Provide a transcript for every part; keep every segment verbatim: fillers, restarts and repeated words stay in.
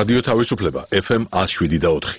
რადიო თავისუფლება ეფ ემ one oh seven და four.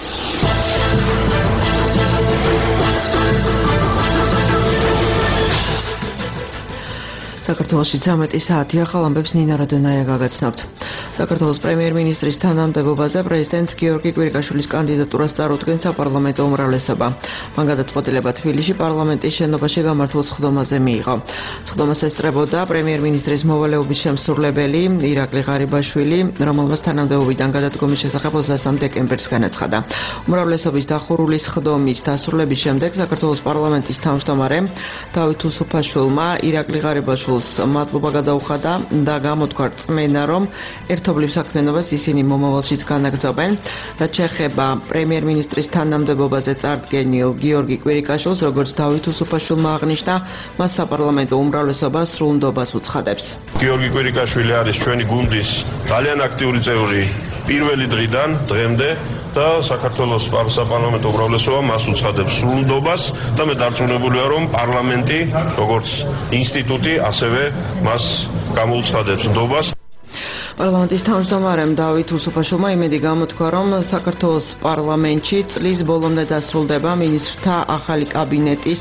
საქართველოში ცამეტი საათი ახალ ამბებს ნინა როდონაია გაგაცნობთ. საქართველოს პრემიერ-მინისტრის თანამდებობაზე პრეზიდენტ გიორგი კვირიკაშვილის კანდიდატურას წარუდგენს საპარლამენტო უმრავლესობა. მან გადაწყვეტილება თბილისში პარლამენტის შენობაში გამართულ სხდომაზე მიიღო. სხდომას ესწრებოდა პრემიერ-მინისტრის მოვალეობის შემსრულებელი ირაკლი ღარიბაშვილი, რომელმაც თანამდებობიდან გადადგომის შესახებ ოცდასამ დეკემბერს განაცხადა. უმრავლესობის დახურული სხდომის დასრულების შემდეგ საქართველოს პარლამენტის თავმჯდომარემ დავით უსუფაშვილმა ირაკლი ღარიბაშვილს მადლობა გადაუხადა და გამოთქვა რწმენა, რომ ერთობლივ საქმიანობას ისინი მომავალშიც განაგრძობენ. რაც შეეხება პრემიერ-მინისტრის თანამდებობაზე წარდგენილ გიორგი კვირიკაშვილს, როგორც დავით უსუფაშვილმა აღნიშნა, მას საპარლამენტო უმრავლესობა სრულ ნდობას უცხადებს. გიორგი კვირიკაშვილი არის ჩვენი გუნდის ძალიან აქტიური წევრი პირველი დღიდან დღემდე და საქართველოს საპარლამენტო უმრავლესობა მას უცხადებს სრულ ნდობას და მე დარწმუნებული ვარ, რომ პარლამენტი როგორც ინსტიტუტი ასევე მას გამოუცხადებს ნდობას. პარლამენტის თავმჯდომარემ დავით უსუფაშვილმა იმედი გამოთქვა, რომ საქართველოს პარლამენტში წლის ბოლომდე დასრულდება მინისტრთა ახალი კაბინეტის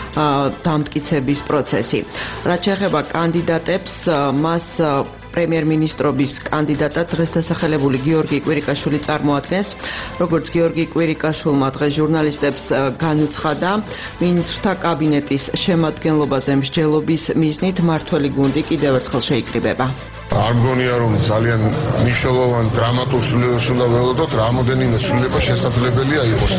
დამტკიცების პროცესი. რაც შეეხება კანდიდატებს, მას პრემიერ-მინისტრობის კანდიდატად დღეს დასახელებული გიორგი კვირიკაშვილი წარმოადგენს. როგორც გიორგი კვირიკაშვილმა დღეს ჟურნალისტებს განუცხადა, მინისტრთა კაბინეტის შემადგენლობაზე მსჯელობის მიზნით მმართველი გუნდი კიდევ ერთხელ შეიკრიბება. არ მგონია, რომ ძალიან მნიშვნელოვანი დრამატულ ცვლილებებს უნდა ველოდოთ, რამოდენიმე ცვლილება შესაძლებელია იყოს.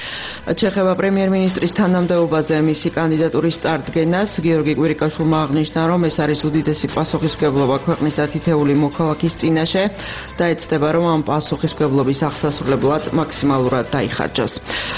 შეეხება პრემიერ-მინისტრის თანამდებობაზე მისი კანდიდატურის წარდგენას, გიორგი კვირიკაშვილმა აღნიშნა, რომ ეს არის უდიდესი პასუხისმგებლობა ქვეყნის და თითეული მოქალაქის წინაშე და ეცდება, რომ ამ პასუხისმგებლობის აღსასრულებლად მაქსიმალურად დაიხარჯოს.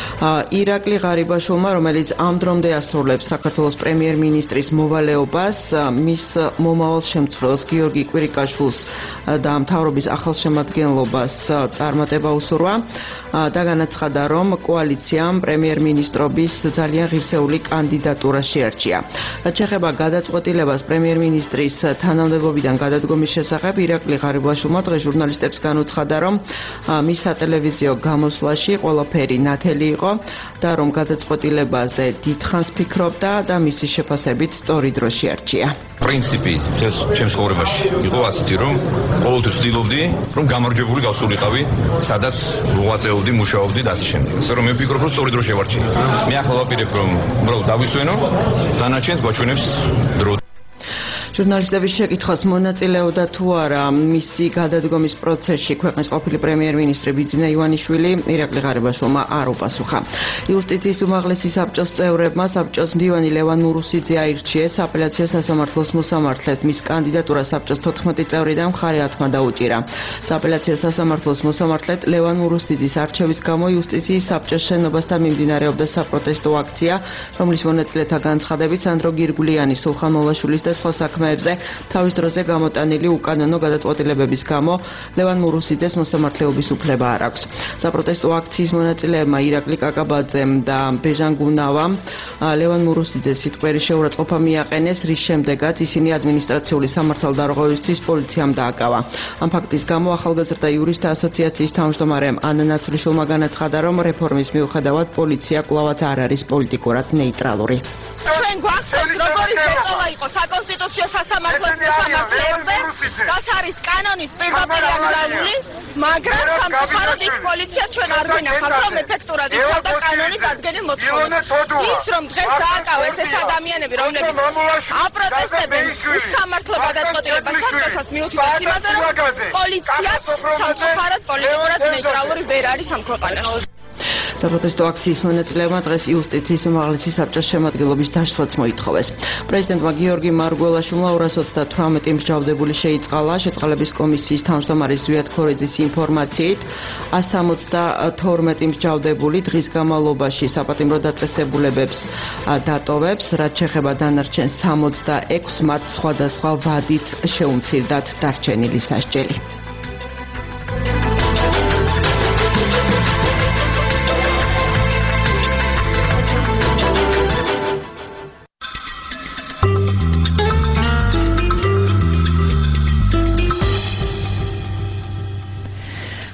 ირაკლი ღარიბაშვილმა, რომელიც ამ დრომდე ასრულებს საქართველოს პრემიერ-მინისტრის მოვალეობას, მის მომავალ შემცვლელს გიორგი კვირიკაშვილს და მთავრობის ახალ შემადგენლობას წარმატება უსურვა და განაცხადა, რომ კოალიციამ პრემიერ-მინისტრობის ძალიან ღირსეული კანდიდატურა შეარჩია. რაც შეეხება გადაწყვეტილებას პრემიერ-მინისტრის თანამდებობიდან გადადგომის შესახებ, ირაკლი ღარიბაშვილმა დღეს ჟურნალისტებს განუცხადა, რომ მის სატელევიზიო გამოსვლაში ყველაფერი ნათელი იყო და რომ გადაწყვეტილებაზე დიდხანს ფიქრობდა და მისი შეფასებით სწორი დრო შეარჩია. პრინციპი ეს ჩემს ცხოვრებაში იყო ასეთი, რომ ყოველთვის ვცდილობდი, რომ გამარჯვებული გავსულიყავი, სადაც მოღვაწეობდი, მუშაობდი და ასე შემდეგ. ასე რომ მე ვფიქრობ, რომ სწორი დრო შევარჩიე. მე ახლა ვაპირებ, რომ უბრალოდ დავისვენო, დანარჩენს გვაჩვენებს დრო. ჟურნალისტების შეკითხვას მონაწილეობდა თუ არა მისი გადადგომის პროცესში ქვეყნის ყოფილი პრემიერ-მინისტრი ბიძინა ივანიშვილი, ირაკლი ღარიბაშვილმა არ უპასუხა. იუსტიციის უმაღლესი საბჭოს წევრებმა საბჭოს მდივანი ლევან მურუსიძე აირჩიეს აპელაციო სასამართლოს მოსამართლედ. მის კანდიდატურას საბჭოს თოთხმეტი წევრიდან მხარი ათმა დაუჭირა. საპელაციო სასამართლოს მოსამართლედ ლევან მურუსიძის არჩევის გამო იუსტიციის საბჭოს შენობასთან მიმდინარეობდა საპროტესტო აქცია, რომლის მონაწილეთა განცხადებით სანდრო გირგვლიანი, სულხან მოლაშვილის და სხვა საქმეებზე თავის დროზე გამოტანილი უკანონო გადაწყვეტილებების გამო ლევან მურუსიძეს მოსამართლეობის უფლება არ აქვს. საპროტესტო აქციის მონაწილეებმა ირაკლი კაკაბაძემ და ბეჟან გუნავამ ლევან მურუსიძეს სიტყვიერი შეურაცხყოფა მიაყენეს, რის შემდეგაც ისინი ადმინისტრაციული სამართალდარღვევისთვის პოლიციამ დააკავა. ამ ფაქტის გამო ახალგაზრდა იურისტთა ასოციაციის თავმჯდომარემ ანა ნაცვლიშვილმა განაცხადა, რომ რეფორმის მიუხედავად პოლიცია კვლავაც არ არის პოლიტიკურად ნეიტრალური. ჩვენ გვახსოვს, როგორი ზეწოლა იყო საკონსტიტუციო სასამართლოს მოსამართლეებზე, რაც არის კანონით პირდაპირ აკრძალული, მაგრამ სამწუხაროდ იქ პოლიცია ჩვენ არ გვინახავს, რომ ეფექტურად იცავდა კანონის ადგენილ მოთხოვნებს. ის რომ დღეს დააკავეს ეს ადამიანები, რომლებიც აპროტესტებენ უსამართლო გადაწყვეტილებას საბჭოსაც მიუთითებს იმაზე, რომ პოლიციაც სამწუხაროდ პოლიტიკურად ნეიტრალური ვერ არის ამ ქვეყანაში. საპროტესტო აქციის მონაწილეებმა დღეს იუსტიციის უმაღლესი საბჭოს შემადგენლობის დაშლაც მოითხოვეს. პრეზიდენტმა გიორგი მარგველაშვილმა ორას ოცდათვრამეტი მსჯავრდებული შეიწყალა. შეწყალების კომისიის თავმჯდომარის ზვიად ქორეძის ინფორმაციით ას სამოცდათორმეტი მსჯავრდებული დღის განმავლობაში საპატიმრო დაწესებულებებს დატოვებს, რაც შეეხება დანარჩენ სამოცდაექვსს, მათ სხვადასხვა ვადით შეუმცირდათ დარჩენილი სასჯელი.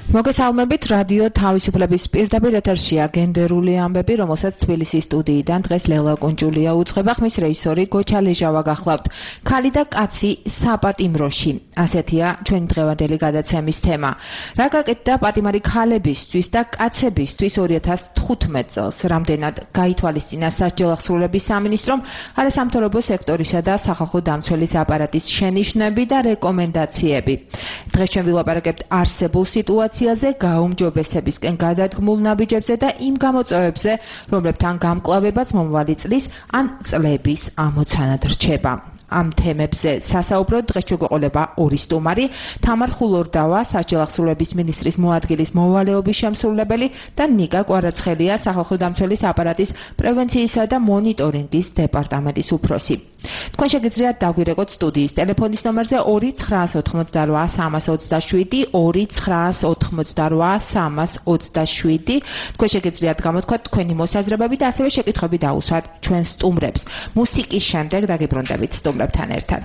მოგესალმებით რადიო თავისუფლების პირდაპირ ეთერშია გენდერული ამბები, რომელსაც თბილისის სტუდიიდან დღეს ლელა კუნჯულია უძღვება, ხმის რეჟისორი გოჩა ლეჟავა გახლავთ. ქალი და კაცი საპატიმროში. ასეთია ჩვენი დღევანდელი გადაცემის თემა. რა გაკეთდა პატიმარი ქალებისთვის და კაცებისთვის ორი ათას თხუთმეტ წელს, რამდენად გაითვალისწინა სასჯელ ახსრულების სამინისტრომ, არასამთავრობო სექტორისა და სახალხო დამცველის აპარატის შენიშვნები და რეკომენდაციები. დღეს ჩვენ ვილაპარაკებთ არსებულ სიტუაციაზე, გაუმჯობესებისკენ გადადგმულ ნაბიჯებზე და იმ გამოწვევებზე, რომლებთან გამკლავებაც მომავალი წლის ან წლების ამოცანად რჩება. ამ თემებზე სასაუბროდ დღეს შეგვეყოლება ორი სტუმარი, თამარ ხულორდავა, სასჯელ ახსრულების მინისტრის მოადგილის მოვალეობის შემსრულებელი და ნიკა კვარაცხელია, სახალხო დამცველის აპარატის პრევენციისა და მონიტორინგის დეპარტამენტის უფროსი. თქვენ შეგიძლიათ დაგვირეკოთ სტუდიის ტელეფონის ნომერზე ორი ცხრაას ოთხმოცდარვა სამას ოცდაშვიდი, ორი ცხრაას ოთხმოცდარვა სამას ოცდაშვიდი. თქვენ შეგიძლიათ გამოთქვათ თქვენი მოსაზრებები და ასევე შეკითხვები დაუსვათ ჩვენ სტუმრებს. მუსიკის შემდეგ დაგიბრუნდებით სტუმრებთან ერთად.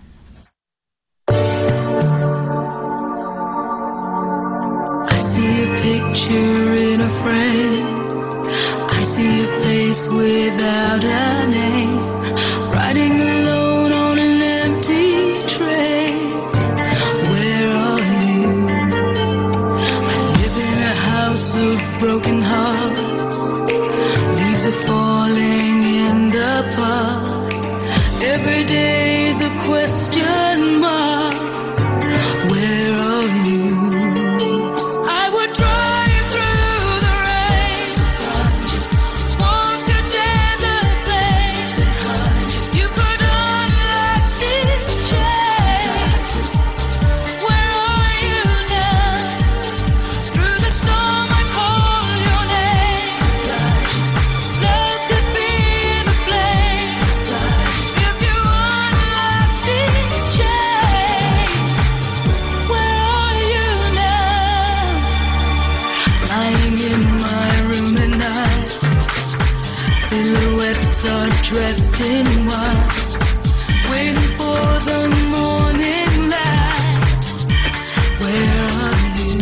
I see a picture in a frame. I see a face without a name. Riding alone on an empty train. Where are you? I live in a house of broken hearts. Leaves are falling in the park. Every day's a question mark. Where are you? I would drive through the rain. Walk the desert plain. You could unlock these chains. Where are you now? Through the storm I call your name. Love could be in a flame. If you unlock these chains. Where are you now? Lying in my room at night. Silhouettes are dressed in white, waiting for the morning light. Where are you?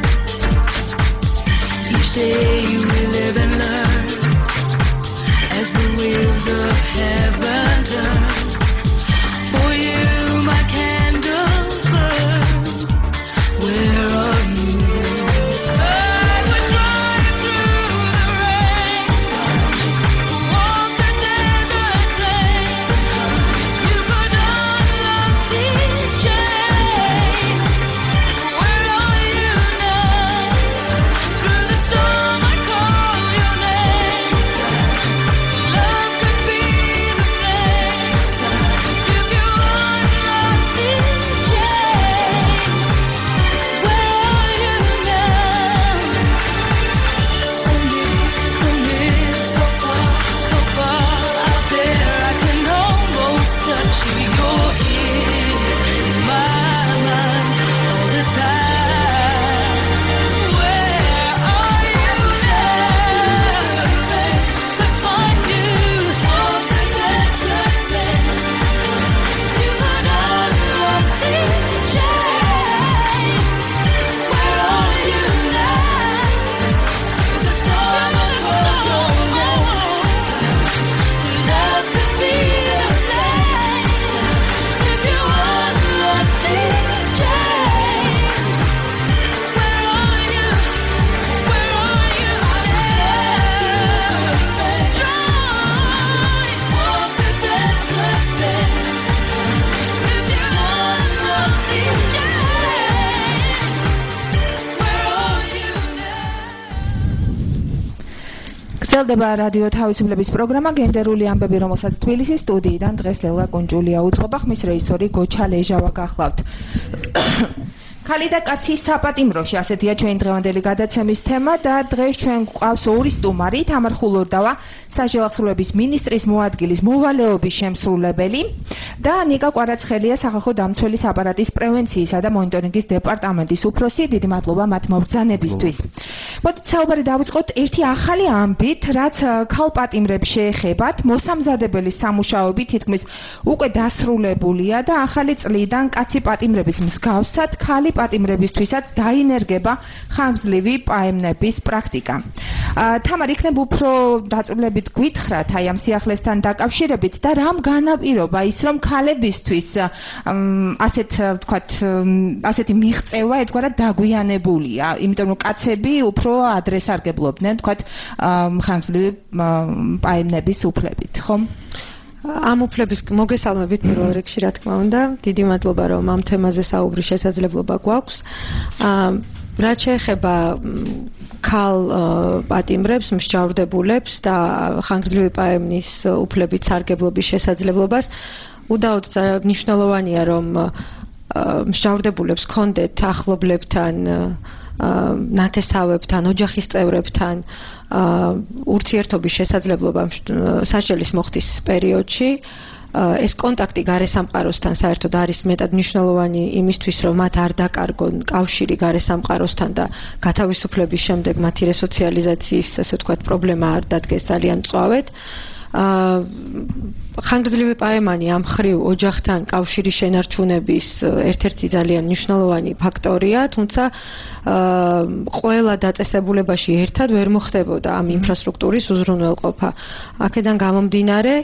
Each day we live and learn as the wheels of heaven turn. For you my candle burns. Where are you? I would drive through the rain. Walk the desert plain. You could unlock these chains. Where are you now? Through the storm I call your name. Love could be the flame. If you unlock these chains. Where are you now? So near, so near, so far, so far out there. I can almost touch you. You're here in my mind all the time. Where are you now? To find you. Walk the desert plain. You could unlock these chains. Where are you now? Through the storm I call your name. Love could be a flame. If you unlock these chains. Where are you? Where are you now? Drive, walk the desert plain. If you unlock these chains. Where are you now? გრძელდება რადიო თავისუფლების პროგრამა გენდერული ამბები, რომელსაც თბილისის სტუდიიდან დღეს ლელა კუნჯულია უძღვება, ხმის რეჟისორი გოჩა ლეჟავა გახლავთ. ქალი და კაცი საპატიმროში, ასეთია ჩვენი დღევანდელი გადაცემის თემა და დღეს ჩვენ გვყავს ორი სტუმარი, თამარ ხულორდავა, სასჯელ ახსრულების მინისტრის მოადგილის მოვალეობის შემსრულებელი და ნიკა კვარაცხელია სახალხო დამცველის აპარატის პრევენციისა და მონიტორინგის დეპარტამენტის უფროსი. დიდი მადლობა მათ მობრძანებისთვის. მოდით საუბარი დავიწყოთ ერთი ახალი ამბით, რაც ქალ პატიმრებს შეეხებათ. მოსამზადებელი სამუშაოები თითქმის უკვე დასრულებულია და ახალი წლიდან კაცი პატიმრების მსგავსად ქალი პატიმრებისთვისაც დაინერგება ხანგრძლივი პაემნების პრაქტიკა. თამარ, იქნებ უფრო დაწვრილებით გვითხრათ აი ამ სიახლესთან დაკავშირებით და რამ განაპირობა ის რომ ქალებისთვის ასეთ ვთქვათ ასეთი მიღწევა ერთგვარად დაგვიანებულია, იმიტომ რომ კაცები უფრო ადრე სარგებლობდნენ ვთქვათ ხანგრძლივი პაემნების უფლებით, ხო? ამ უფლების მოგესალმებით პირველ რიგში, რა თქმა უნდა, დიდი მადლობა რომ ამ თემაზე საუბრის შესაძლებლობა გვაქვს. რაც შეეხება ქალ პატიმრებს, მსჯავრდებულებს და ხანგრძლივი პაემნის უფლებით სარგებლობის შესაძლებლობას, უდაოდ მნიშვნელოვანია რომ მსჯავრდებულებს ჰქონდეთ ახლობლებთან, ნათესავებთან, ოჯახის წევრებთან ურთიერთობის შესაძლებლობა სასჯელის მოხდის პერიოდში. ეს კონტაქტი გარესამყაროსთან საერთოდ არის მეტად მნიშვნელოვანი იმისთვის, რომ მათ არ დაკარგონ კავშირი გარესამყაროსთან და გათავისუფლების შემდეგ მათი რესოციალიზაციის, ასე ვთქვათ, პრობლემა არ დადგეს ძალიან მწვავედ. ხანგრძლივი პაემანი ამ მხრივ ოჯახთან კავშირის შენარჩუნების ერთ-ერთი ძალიან მნიშვნელოვანი ფაქტორია, თუმცა ყველა დაწესებულებაში ერთად ვერ მოხდებოდა ამ ინფრასტრუქტურის უზრუნველყოფა. აქედან გამომდინარე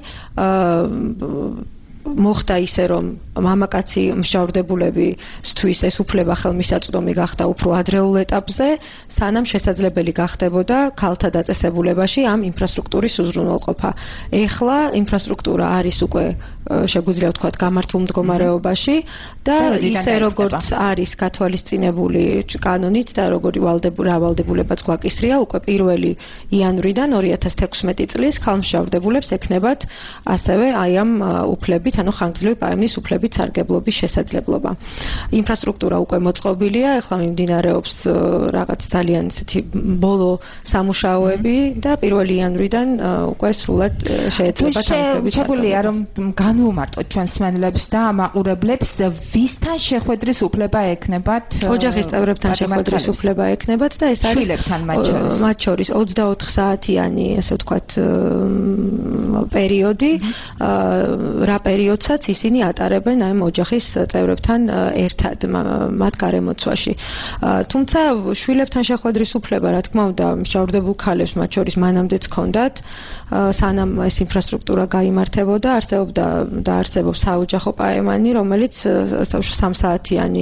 მოხდა ისე რომ მამაკაცი მსჯავრდებულებისთვის ეს უფლება ხელმისაწვდომი გახდა უფრო ადრეულ ეტაპზე, სანამ შესაძლებელი გახდებოდა ქალთა დაწესებულებაში ამ ინფრასტრუქტურის უზრუნველყოფა. ეხლა ინფრასტრუქტურა არის უკვე შეგვიძლია ვთქვათ გამართულ მდგომარეობაში და ისე როგორც არის გათვალისწინებული კანონით და როგორი ვალდებულებაც გვაკისრია, უკვე პირველი იანვრიდან ორი ათას თექვსმეტი წლის ქალმსჯავრდებულებს ექნებათ ასევე აი ამ უფლებით, ანუ ხანგრძლივი პაემნის უფლებით სარგებლობის შესაძლებლობა. ინფრასტრუქტურა უკვე მოწყობილია, ეხლა მიმდინარეობს რაღაც ძალიან ისეთი ბოლო სამუშაოები და პირველი იანვრიდან უკვე სრულად შეეძლება თანხმობის. შეგვიძლია რომ განვუმარტოთ ჩვენს მსმენელებს და მაყურებლებს, ვისთან შეხვედრის უფლება ექნებათ? ოჯახის წევრებთან შეხვედრის უფლება ექნებათ და ეს არის შვილებთან მათ შორის. მათ შორის ოცდაოთხ საათიანი, ასე ვთქვათ, პერიოდი, რა პერიოდსაც ისინი ატარებენ ამ ოჯახის წევრებთან ერთად მათ გარემოცვაში. თუმცა შვილებთან შეხვედრის უფლება, რა თქმა უნდა, მსჯავრდებულ ქალებს მათ შორის მანამდეც ჰქონდათ, სანამ ეს ინფრასტრუქტურა გაიმართებოდა, არსებობდა და არსებობს საოჯახო პაემანი, რომელიც სამ საათიანი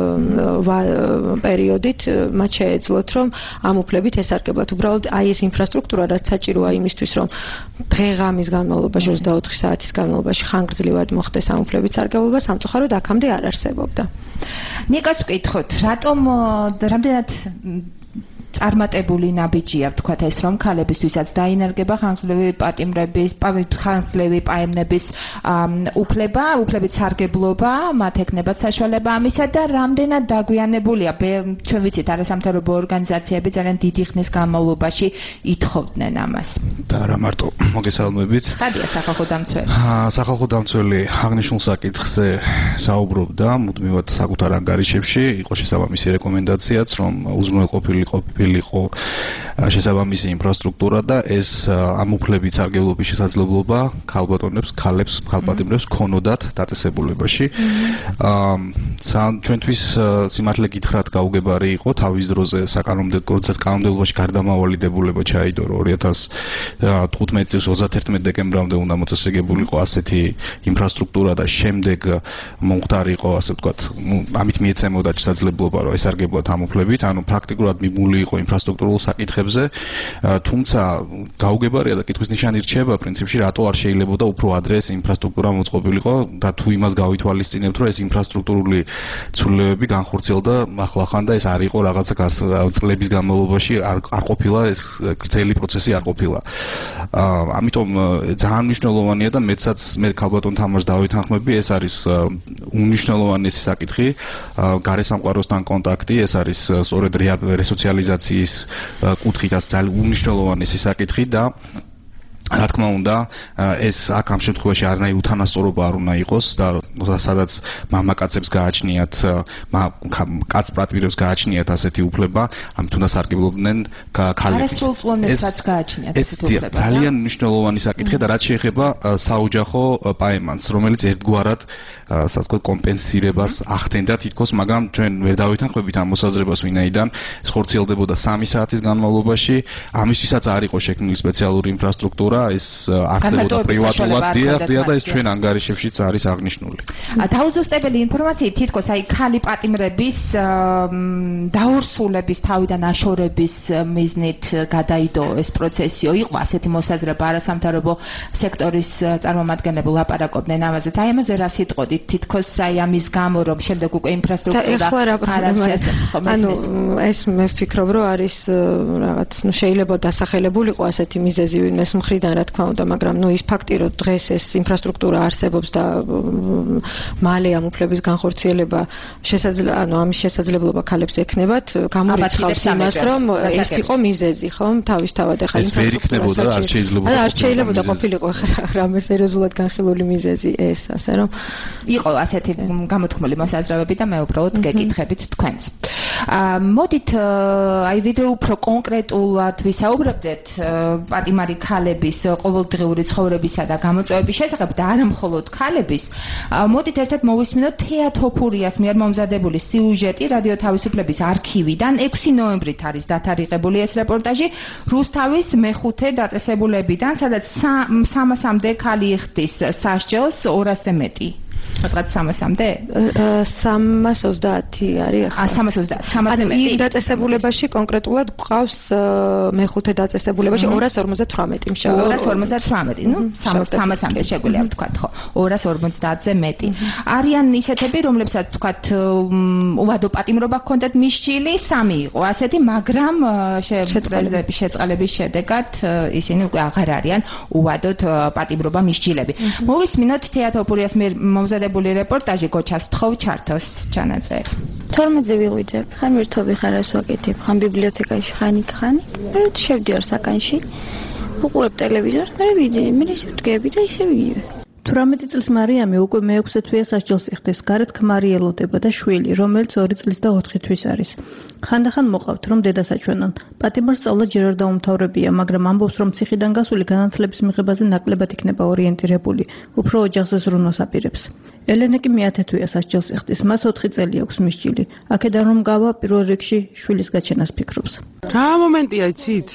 პერიოდით მათ შეეძლოთ, რომ ამ უფლებით ესარგებლოთ. უბრალოდ აი ეს ინფრასტრუქტურა, რაც საჭიროა იმისთვის, რომ დღე-ღამის განმავლობაში, ოცდაოთხი საათის განმავლობაში ხანგრძლივად მოხდეს ამ უფლებით სარგებლობა, სამწუხაროდ აქამდე არ არსებობდა. ნიკას ვკითხოთ, რატომ რამდენად წარმატებული ნაბიჯია ვთქვათ ეს რომ ქალებისთვისაც დაინერგება ხანგრძლივი პატიმრების, ხანგრძლივი პაემნების უფლება, უფლებით სარგებლობა, მათ ექნებათ საშუალება ამისა და რამდენად დაგვიანებულია. ჩვენ ვიცით, არასამთავრობო ორგანიზაციები ძალიან დიდი ხნის განმავლობაში ითხოვდნენ ამას. და რა მარტო მოგესალმებით. ხადია სახალხო დამცველი. სახალხო დამცველი აღნიშნულ საკითხზე საუბრობდა მუდმივად საკუთარ ანგარიშებში, იყო შესაბამისი რეკომენდაციაც, რომ უზრუნველყოფილი ყოფილიყო შესაბამისი ინფრასტრუქტურა და ეს ამ უფლებით სარგებლობის შესაძლებლობა ქალბატონებს, ქალებს, ქალპატიმრებს ქონოდათ დაწესებულებაში. ჩვენთვის სიმართლე გითხრათ გაუგებარი იყო თავის დროზე საკანონმდებლო, როდესაც კანონმდებლობაში გარდამავალი დებულება ჩაიდო ორი ათას თხუთმეტი წლის ოცდაათერთმეტი დეკემბრამდე უნდა მოწესრიგებულიყო ასეთი ინფრასტრუქტურა და შემდეგ მომხდარიყო, ასე ვთქვათ, ამით მიეცემოდა შესაძლებლობა, რომ ესარგებლოთ ამ უფლებით, ანუ პრაქტიკულად მიბული იყო ინფრასტრუქტურულ საკითხებზე, თუმცა გაუგებარია და კითხვის ნიშანი რჩება პრინციპში, რატო არ შეიძლებოდა უფრო ადრე ეს ინფრასტრუქტურა მოწყობილიყო და თუ იმას გავითვალისწინებთ, რომ ეს ინფრასტრუქტურული ცვლილებები განხორციელდა ახლახან და ეს არ იყო რაღაცა წლების განმავლობაში არ ყოფილა, ეს გრძელი პროცესი არ ყოფილა. ამიტომ ძალიან მნიშვნელოვანია და მეცაც მე ქალბატონ თამაშს დავითანხმები, ეს არის უნიშნელოვანესი საკითხი, გარესამყაროსთან კონტაქტი, ეს არის სწორედ რესოციალიზაციის კუთხითაც ძალიან უნიშნელოვანესი საკითხი და რა თქმა უნდა, ეს აქ ამ შემთხვევაში არანაირი უთანასწორობა არ უნდა იყოს და სადაც მამაკაცებს გააჩნიათ, კაც პატიმრებს გააჩნიათ ასეთი უფლება, ამით უნდა სარგებლობდნენ ქალები. არასრულწლოვანებსაც გააჩნიათ ასეთი უფლება. ძალიან მნიშვნელოვანი საკითხი და რაც შეეხება საოჯახო პაემანს, რომელიც ერთგვარად ასე ვთქვათ კომპენსირებას ახდენდა თითქოს, მაგრამ ჩვენ ვერ დავითანხმებით ამ მოსაზრებას, ვინაიდან ეს ხორციელდებოდა სამი საათის განმავლობაში, ამისთვისაც არ იყო შექმნილი სპეციალური ინფრასტრუქტურა, ეს ახდებოდა პრივატულად, დიახ, და ეს ჩვენ ანგარიშებშიც არის აღნიშნული. დაუზუსტებელი ინფორმაციით თითქოს აი ქალი პატიმრების დაურსულების თავიდან აშორების მიზნით გადაიდო ეს პროცესიო, იყო ასეთი მოსაზრება, არასამთავრობო სექტორის წარმომადგენლები ლაპარაკობდნენ ამაზე. აი ამაზე რა სიტყოდით? თითქოს აი ამის გამო რომ შემდეგ უკვე ინფრასტრუქტურა არ არის. ანუ ეს მე ვფიქრობ რომ არის რაღაც ნუ შეიძლება დასახელებულიყო ასეთი მიზეზი ვინმეს მხრიდან რა თქმა უნდა, მაგრამ ნუ ის ფაქტი რომ დღეს ეს ინფრასტრუქტურა არსებობს და მალე ამ უფლების განხორციელება შესაძლოა, ანუ ამის შესაძლებლობა ქალებს ექნებათ, გამორიცხავს იმას რომ ეს იყო მიზეზი, ხო? თავისთავად ახლა ინფრასტრუქტურა არ შეიძლება არ შეიძლება ყოფილიყო რამე სერიოზულად განხილული მიზეზი ეს, ასე რომ იყო ასეთი გამოთქმული მოსაზრებები და მე უბრალოდ გეკითხებით თქვენს. მოდით აი ვიდრე უფრო კონკრეტულად ვისაუბრებდეთ პატიმარი ქალების ყოველდღიური ცხოვრებისა და გამოწვევების შესახებ და არა მხოლოდ ქალების. მოდით ერთად მოვისმინოთ თეატოფურიას მიერ მომზადებული სიუჟეტი რადიო თავისუფლების არქივიდან. ექვსი ნოემბრით არის დათარიღებული ეს რეპორტაჟი რუსთავის მეხუთე დაწესებულებიდან, სადაც სამასამდე ქალი იხდის სასჯელს ორასზე მეტი. Რაღაც სამასამდე? სამას ოცდაათი არის ახლა. ა სამას ოცდაათი. სამასზე მეტი. იმ დაწესებულებაში კონკრეტულად გვყავს მეხუთე დაწესებულებაში ორას ორმოცდათვრამეტი მშავა. ორას ორმოცდათვრამეტი, ნუ სამასამდე შეგვიძლია ვთქვათ, ხო. ორას ორმოცდაათზე მეტი. არიან ისეთები, რომლებსაც ვთქვათ უვადო პატიმრობა ჰქონდათ მისჭილი, სამი იყო ასეთი, მაგრამ შეწყალების შედეგად ისინი უკვე აღარ არიან უვადოდ პატიმრობა მისჭილები. მოვისმინოთ თეატოფურიას მიერ მომზადებული რეპორტაჟი გოჩას თხოვ ჩართოს ჩანაწერი. თორმეტზე ვიღვიძებ, ხან ვირთობი ხარ ას ვაკეთებ, ხან ბიბლიოთეკაში ხანიკ ხანიკ, მე შევდივარ საკანში, უყურებ ტელევიზორს, მე ვიძინე, მე ისე ვდგები და ისე ვიგივე. თვრამეტი წლის მარიამი უკვე მეექვსე თვეა სასჯელს იხდის, გარეთ ქმარი ელოდება და შვილი, რომელიც ორი წლის და ოთხი თვის არის. ხანდახან მოყავთ, რომ დედას აჩვენონ. პატიმარს სწავლა ჯერ არ დაუმთავრებია, მაგრამ ამბობს, რომ ციხიდან გასული განათლების მიღებაზე ნაკლებად იქნება ორიენტირებული, უფრო ოჯახზე ზრუნვას აპირებს. ელენე კი მეათე თვეა სასჯელს იხდის, მას ოთხი წელი აქვს მისჭილი. აქედან რომ გავა პირველ რიგში შვილის გაჩენას ფიქრობს. რა მომენტია იცით?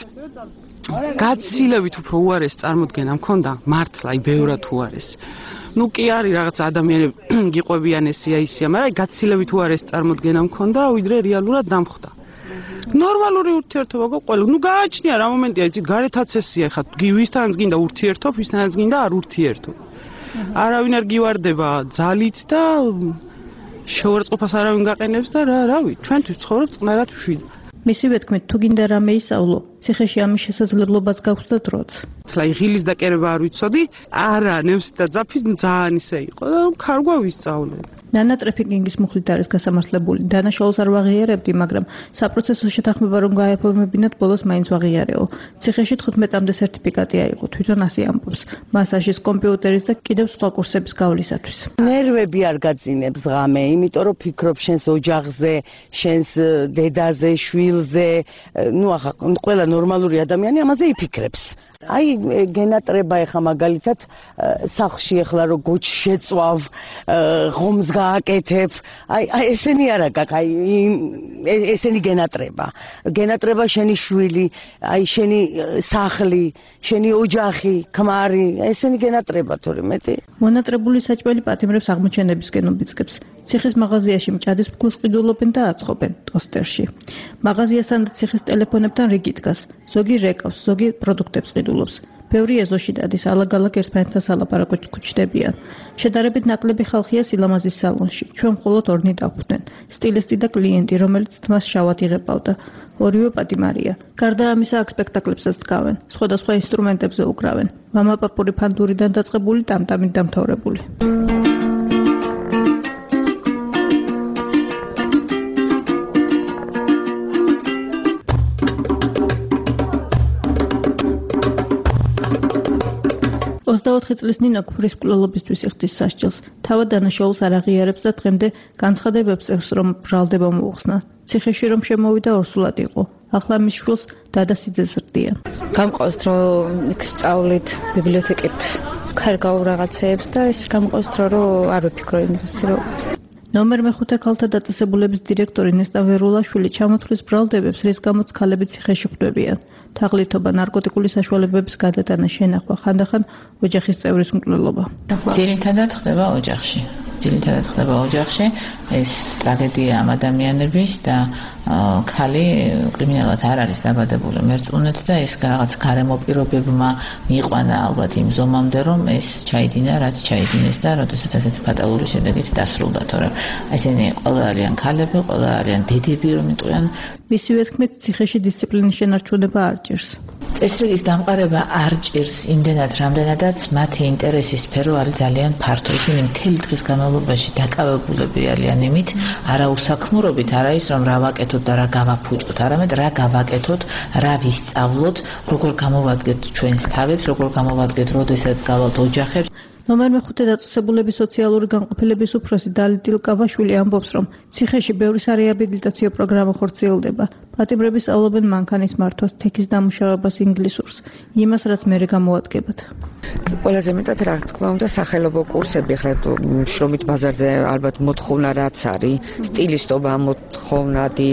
გაცილებით უფრო უარეს წარმოდგენა მქონდა, მართლა, აი ბევრად უარეს. ნუ კი არის რაღაც ადამიანები გიყვებიან ესია ისია, მაგრამ გაცილებით უარეს წარმოდგენა მქონდა, ვიდრე რეალურად დამხვდა. ნორმალური ურთიერთობა გყოლა, ნუ გააჩნია რა მომენტია, იცით, გარეთაც ესია, ხა ვისთანაც გინდა ურთიერთობ, ვისთანაც გინდა არ ურთიერთობ. არავინ არ გივარდება ძალით და შეურაცხყოფას არავინ გაყენებს და რა, რავი, ჩვენთვის ცხოვრობ წყნარად ვშვიდ. მისივე თქმით, თუ გინდა რამე ისწავლო, ციხეში ამის შესაძლებლობაც გაქვს და დროც. თლა ღილის დაკერება არ ვიცოდი, არა, ნევსი და ძაფი ძალიან ისე იყო და ქარგვა ვისწავლე. ნანა ტრეფიკინგის მუხლით არის გასამართლებული. დანაშაულს არ ვაღიარებდი, მაგრამ საპროცესო შეთანხმება რომ გაეფორმებინათ, ბოლოს მაინც ვაღიარეო. ციხეში თხუთმეტამდე სერტიფიკატი აიღო, თვითონ ასე ამბობს. მასაჟის, კომპიუტერის და კიდევ სხვა კურსების გავლისათვის. ნერვები არ გაძინებს ღამე, იმიტომ რომ ფიქრობ შენს ოჯახზე, შენს დედაზე, შვილზე, ნუ ახლა ყველა ნორმალური ადამიანი ამაზე იფიქრებს. აი გენატრება ეხა მაგალითად სახლში ეხლა რო გოჩ შეწვავ, ღომს გააკეთებ, აი აი ესენი არა გაქვს, აი ესენი გენატრება. გენატრება შენი შვილი, აი შენი სახლი, შენი ოჯახი, ქმარი, ესენი გენატრება თორე მეტი. მონატრებული საჭმელი პატიმრებს აღმოჩენებისკენ უბიძგებს. ციხის მაღაზიაში მჭადის ფქვილს ყიდულობენ და აწყობენ ტოსტერში. მაღაზიასთან და ციხის ტელეფონებთან რიგი დგას. ზოგი რეკავს, ზოგი პროდუქტებს ყიდულობს. ბევრი ეზოში დადის, ალაგ-ალაგ ერთმანეთთან სალაპარაკოდ გვჩდებიან. შედარებით ნაკლები ხალხია სილამაზის სალონში. ჩვენ მხოლოდ ორნი დავხვდნენ. სტილისტი და კლიენტი, რომელიც თმას შავად იღებავდა. ორივე პატიმარია. გარდა ამისა, აქ სპექტაკლებსაც დგავენ. სხვადასხვა ინსტრუმენტებზე უკრავენ. მამა პაპური ფანდურიდან დაწყებული, ტამტამით დამთავრებული. ოცდაოთხი წლის ნინო კვრის მკვლელობისთვის იხდის სასჯელს. თავად დანაშაულს არ აღიარებს და დღემდე განცხადებებს წერს, რომ ბრალდება მოუხსნა. ციხეში რომ შემოვიდა ორსულად იყო. ახლა მის შვილს დადასიძე ზრდია. გამყავს რომ იქ სწავლით ბიბლიოთეკით ქარგავ რაღაცეებს და ის გამყავს რომ არ ვფიქრო იმის რომ ნომერ მეხუთე ქალთა დაწესებულების დირექტორი ნესტა ვერულაშვილი ჩამოთვლის ბრალდებებს, რის გამოც ქალები ციხეში ხვდებიან. თაღლითობა, ნარკოტიკული საშუალებების გადატანა, შენახვა, ხანდახან ოჯახის წევრის მკვლელობა. ძირითადად ხდება ოჯახში. ძირითადად ხდება ოჯახში. ეს ტრაგედია ამ ადამიანების და ქალი კრიმინალად არ არის დაბადებული მერწმუნედ და ეს რაღაც გარემო პირობებმა მიიყვანა ალბათ იმ ზომამდე, რომ ეს ჩაიდინა, რაც ჩაიდინეს და როდესაც ასეთი ფატალური შედეგით დასრულდა, თორემ ესენი ყველა არიან ქალები, ყველა არიან დედები, რომ იტყვიან. მისივე თქმით, ციხეში დისციპლინის შენარჩუნება არ ჭირს. წესრიგის დამყარება არ ჭირს იმდენად, რამდენადაც მათი ინტერესის სფერო არის ძალიან ფართო. ისინი მთელი დღის განმავლობაში დაკავებულები არიან იმით, არა უსაქმურობით, არა ის რომ რა ვაკეთოთ და რა გავაფუჭოთ, არამედ რა გავაკეთოთ, რა ვისწავლოთ, როგორ გამოვადგეთ ჩვენს თავებს, როგორ გამოვადგეთ, როდესაც გავალთ ოჯახებს. ნომერ მეხუთე დაწესებულების სოციალური განყოფილების უფროსი დალი დილკავაშვილი ამბობს, რომ ციხეში ბევრი სარეაბილიტაციო პროგრამა ხორციელდება. პატიმრები სწავლობენ მანქანის მართვას, თექის დამუშავებას, ინგლისურს, იმას, რაც მერე გამოადგებათ. ყველაზე მეტად რა თქმა უნდა სახელობო კურსები, ხა შრომით ბაზარზე ალბათ მოთხოვნა რაც არის, სტილისტობა მოთხოვნადი,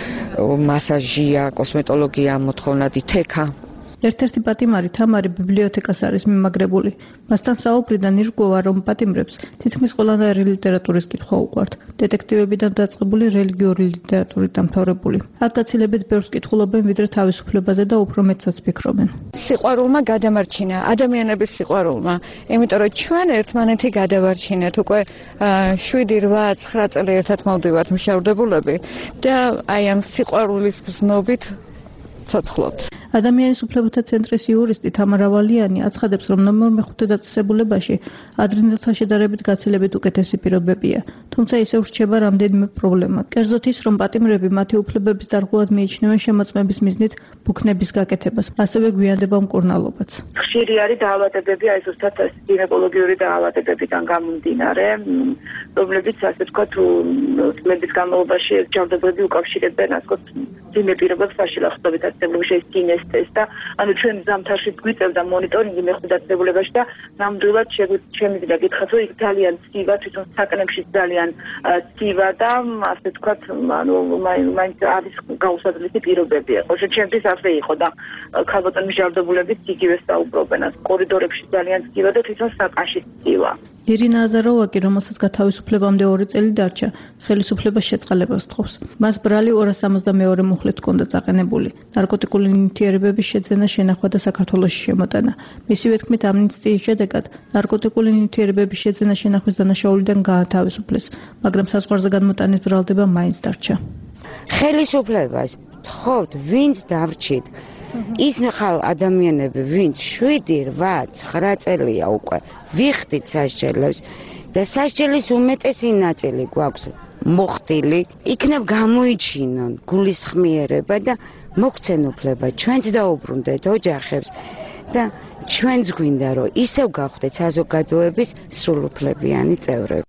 მასაჟია, კოსმეტოლოგია მოთხოვნადი, თექა. ერთ-ერთი პატიმარი თამარი ბიბლიოთეკას არის მიმაგრებული. მასთან საუბრიდან ირკვევა, რომ პატიმრებს თითქმის ყველანაირი ლიტერატურის კითხვა უყვართ. დეტექტივებიდან დაწყებული რელიგიური ლიტერატურით დამთავრებული. აქ გაცილებით ბევრს კითხულობენ, ვიდრე თავისუფლებაზე და უფრო მეტსაც ფიქრობენ. სიყვარულმა გადამარჩინა, ადამიანების სიყვარულმა, იმიტომ რომ ჩვენ ერთმანეთი გადავარჩინეთ უკვე შვიდი, რვა, ცხრა წელი ერთად მოვდივართ მშავდებულები და აი ამ სიყვარულის გზნობით ცოცხლობთ. ადამიანის უფლებათა ცენტრის იურისტი თამარა ვალიანი აცხადებს, რომ ნომერ მეხუთე დაწესებულებაში ადრინდელთან შედარებით გაცილებით უკეთესი პირობებია, თუმცა ისევ რჩება რამდენიმე პრობლემა. კერძოდ ის, რომ პატიმრები მათი უფლებების დარღვევად მიიჩნევენ შემოწმების მიზნით ბუქნების გაკეთებას, ასევე გვიანდება მკურნალობაც. ხშირი არის დაავადებები, აი ზუსტად გინეკოლოგიური დაავადებებიდან გამომდინარე, რომლებიც ასე ვთქვათ, წლების განმავლობაში ჯანმრთელობები უკავშირებენ ასე ვთქვათ ძიმე პირობებს საშილახსობით ასეთებრივ შეისწინეს და ანუ ჩვენ ზამთარში გვიწევდა მონიტორინგი მეხუთე დაწესებულებაში და ნამდვილად შემიძლია გითხრათ, რომ იქ ძალიან ცივა, თვითონ საკნებში ძალიან ცივა და ასე ვთქვათ, ანუ მაინც არის გაუსაძლისი პირობები. ხო, ჩემთვის ასე იყო და ქალბატონის ჯანმრთელობებით იგივე საუბრობენ, კორიდორებში ძალიან ცივა და თვითონ საკანში ცივა. ირინა აზაროვაკი, რომელსაც გათავისუფლებამდე ორი წელი დარჩა, ხელისუფლებას შეწყალებას თხოვს. მას ბრალი ორას სამოცდამეორე მუხლით ჰქონდა წაყენებული. ნარკოტიკული ნივთიერებების შეძენა, შენახვა და საქართველოში შემოტანა. მისივე თქმით, ამნისტიის შედეგად ნარკოტიკული ნივთიერებების შეძენა, შენახვის დანაშაულიდან გაათავისუფლეს, მაგრამ საზღვარზე განმოტანის ბრალდება მაინც დარჩა. ხელისუფლებას თხოვთ, ვინც დავრჩით. ის ხალ ადამიანები, ვინც შვიდი, რვა, ცხრა წელია უკვე ვიხდით სასჯელებს და სასჯელის უმეტესი ნაწილი გვაქვს მოხდილი, იქნებ გამოიჩინონ გულისხმიერება და მოგცენ უფლება, ჩვენც დაუბრუნდეთ ოჯახებს და ჩვენც გვინდა, რომ ისევ გავხდეთ საზოგადოების სრულუფლებიანი წევრები.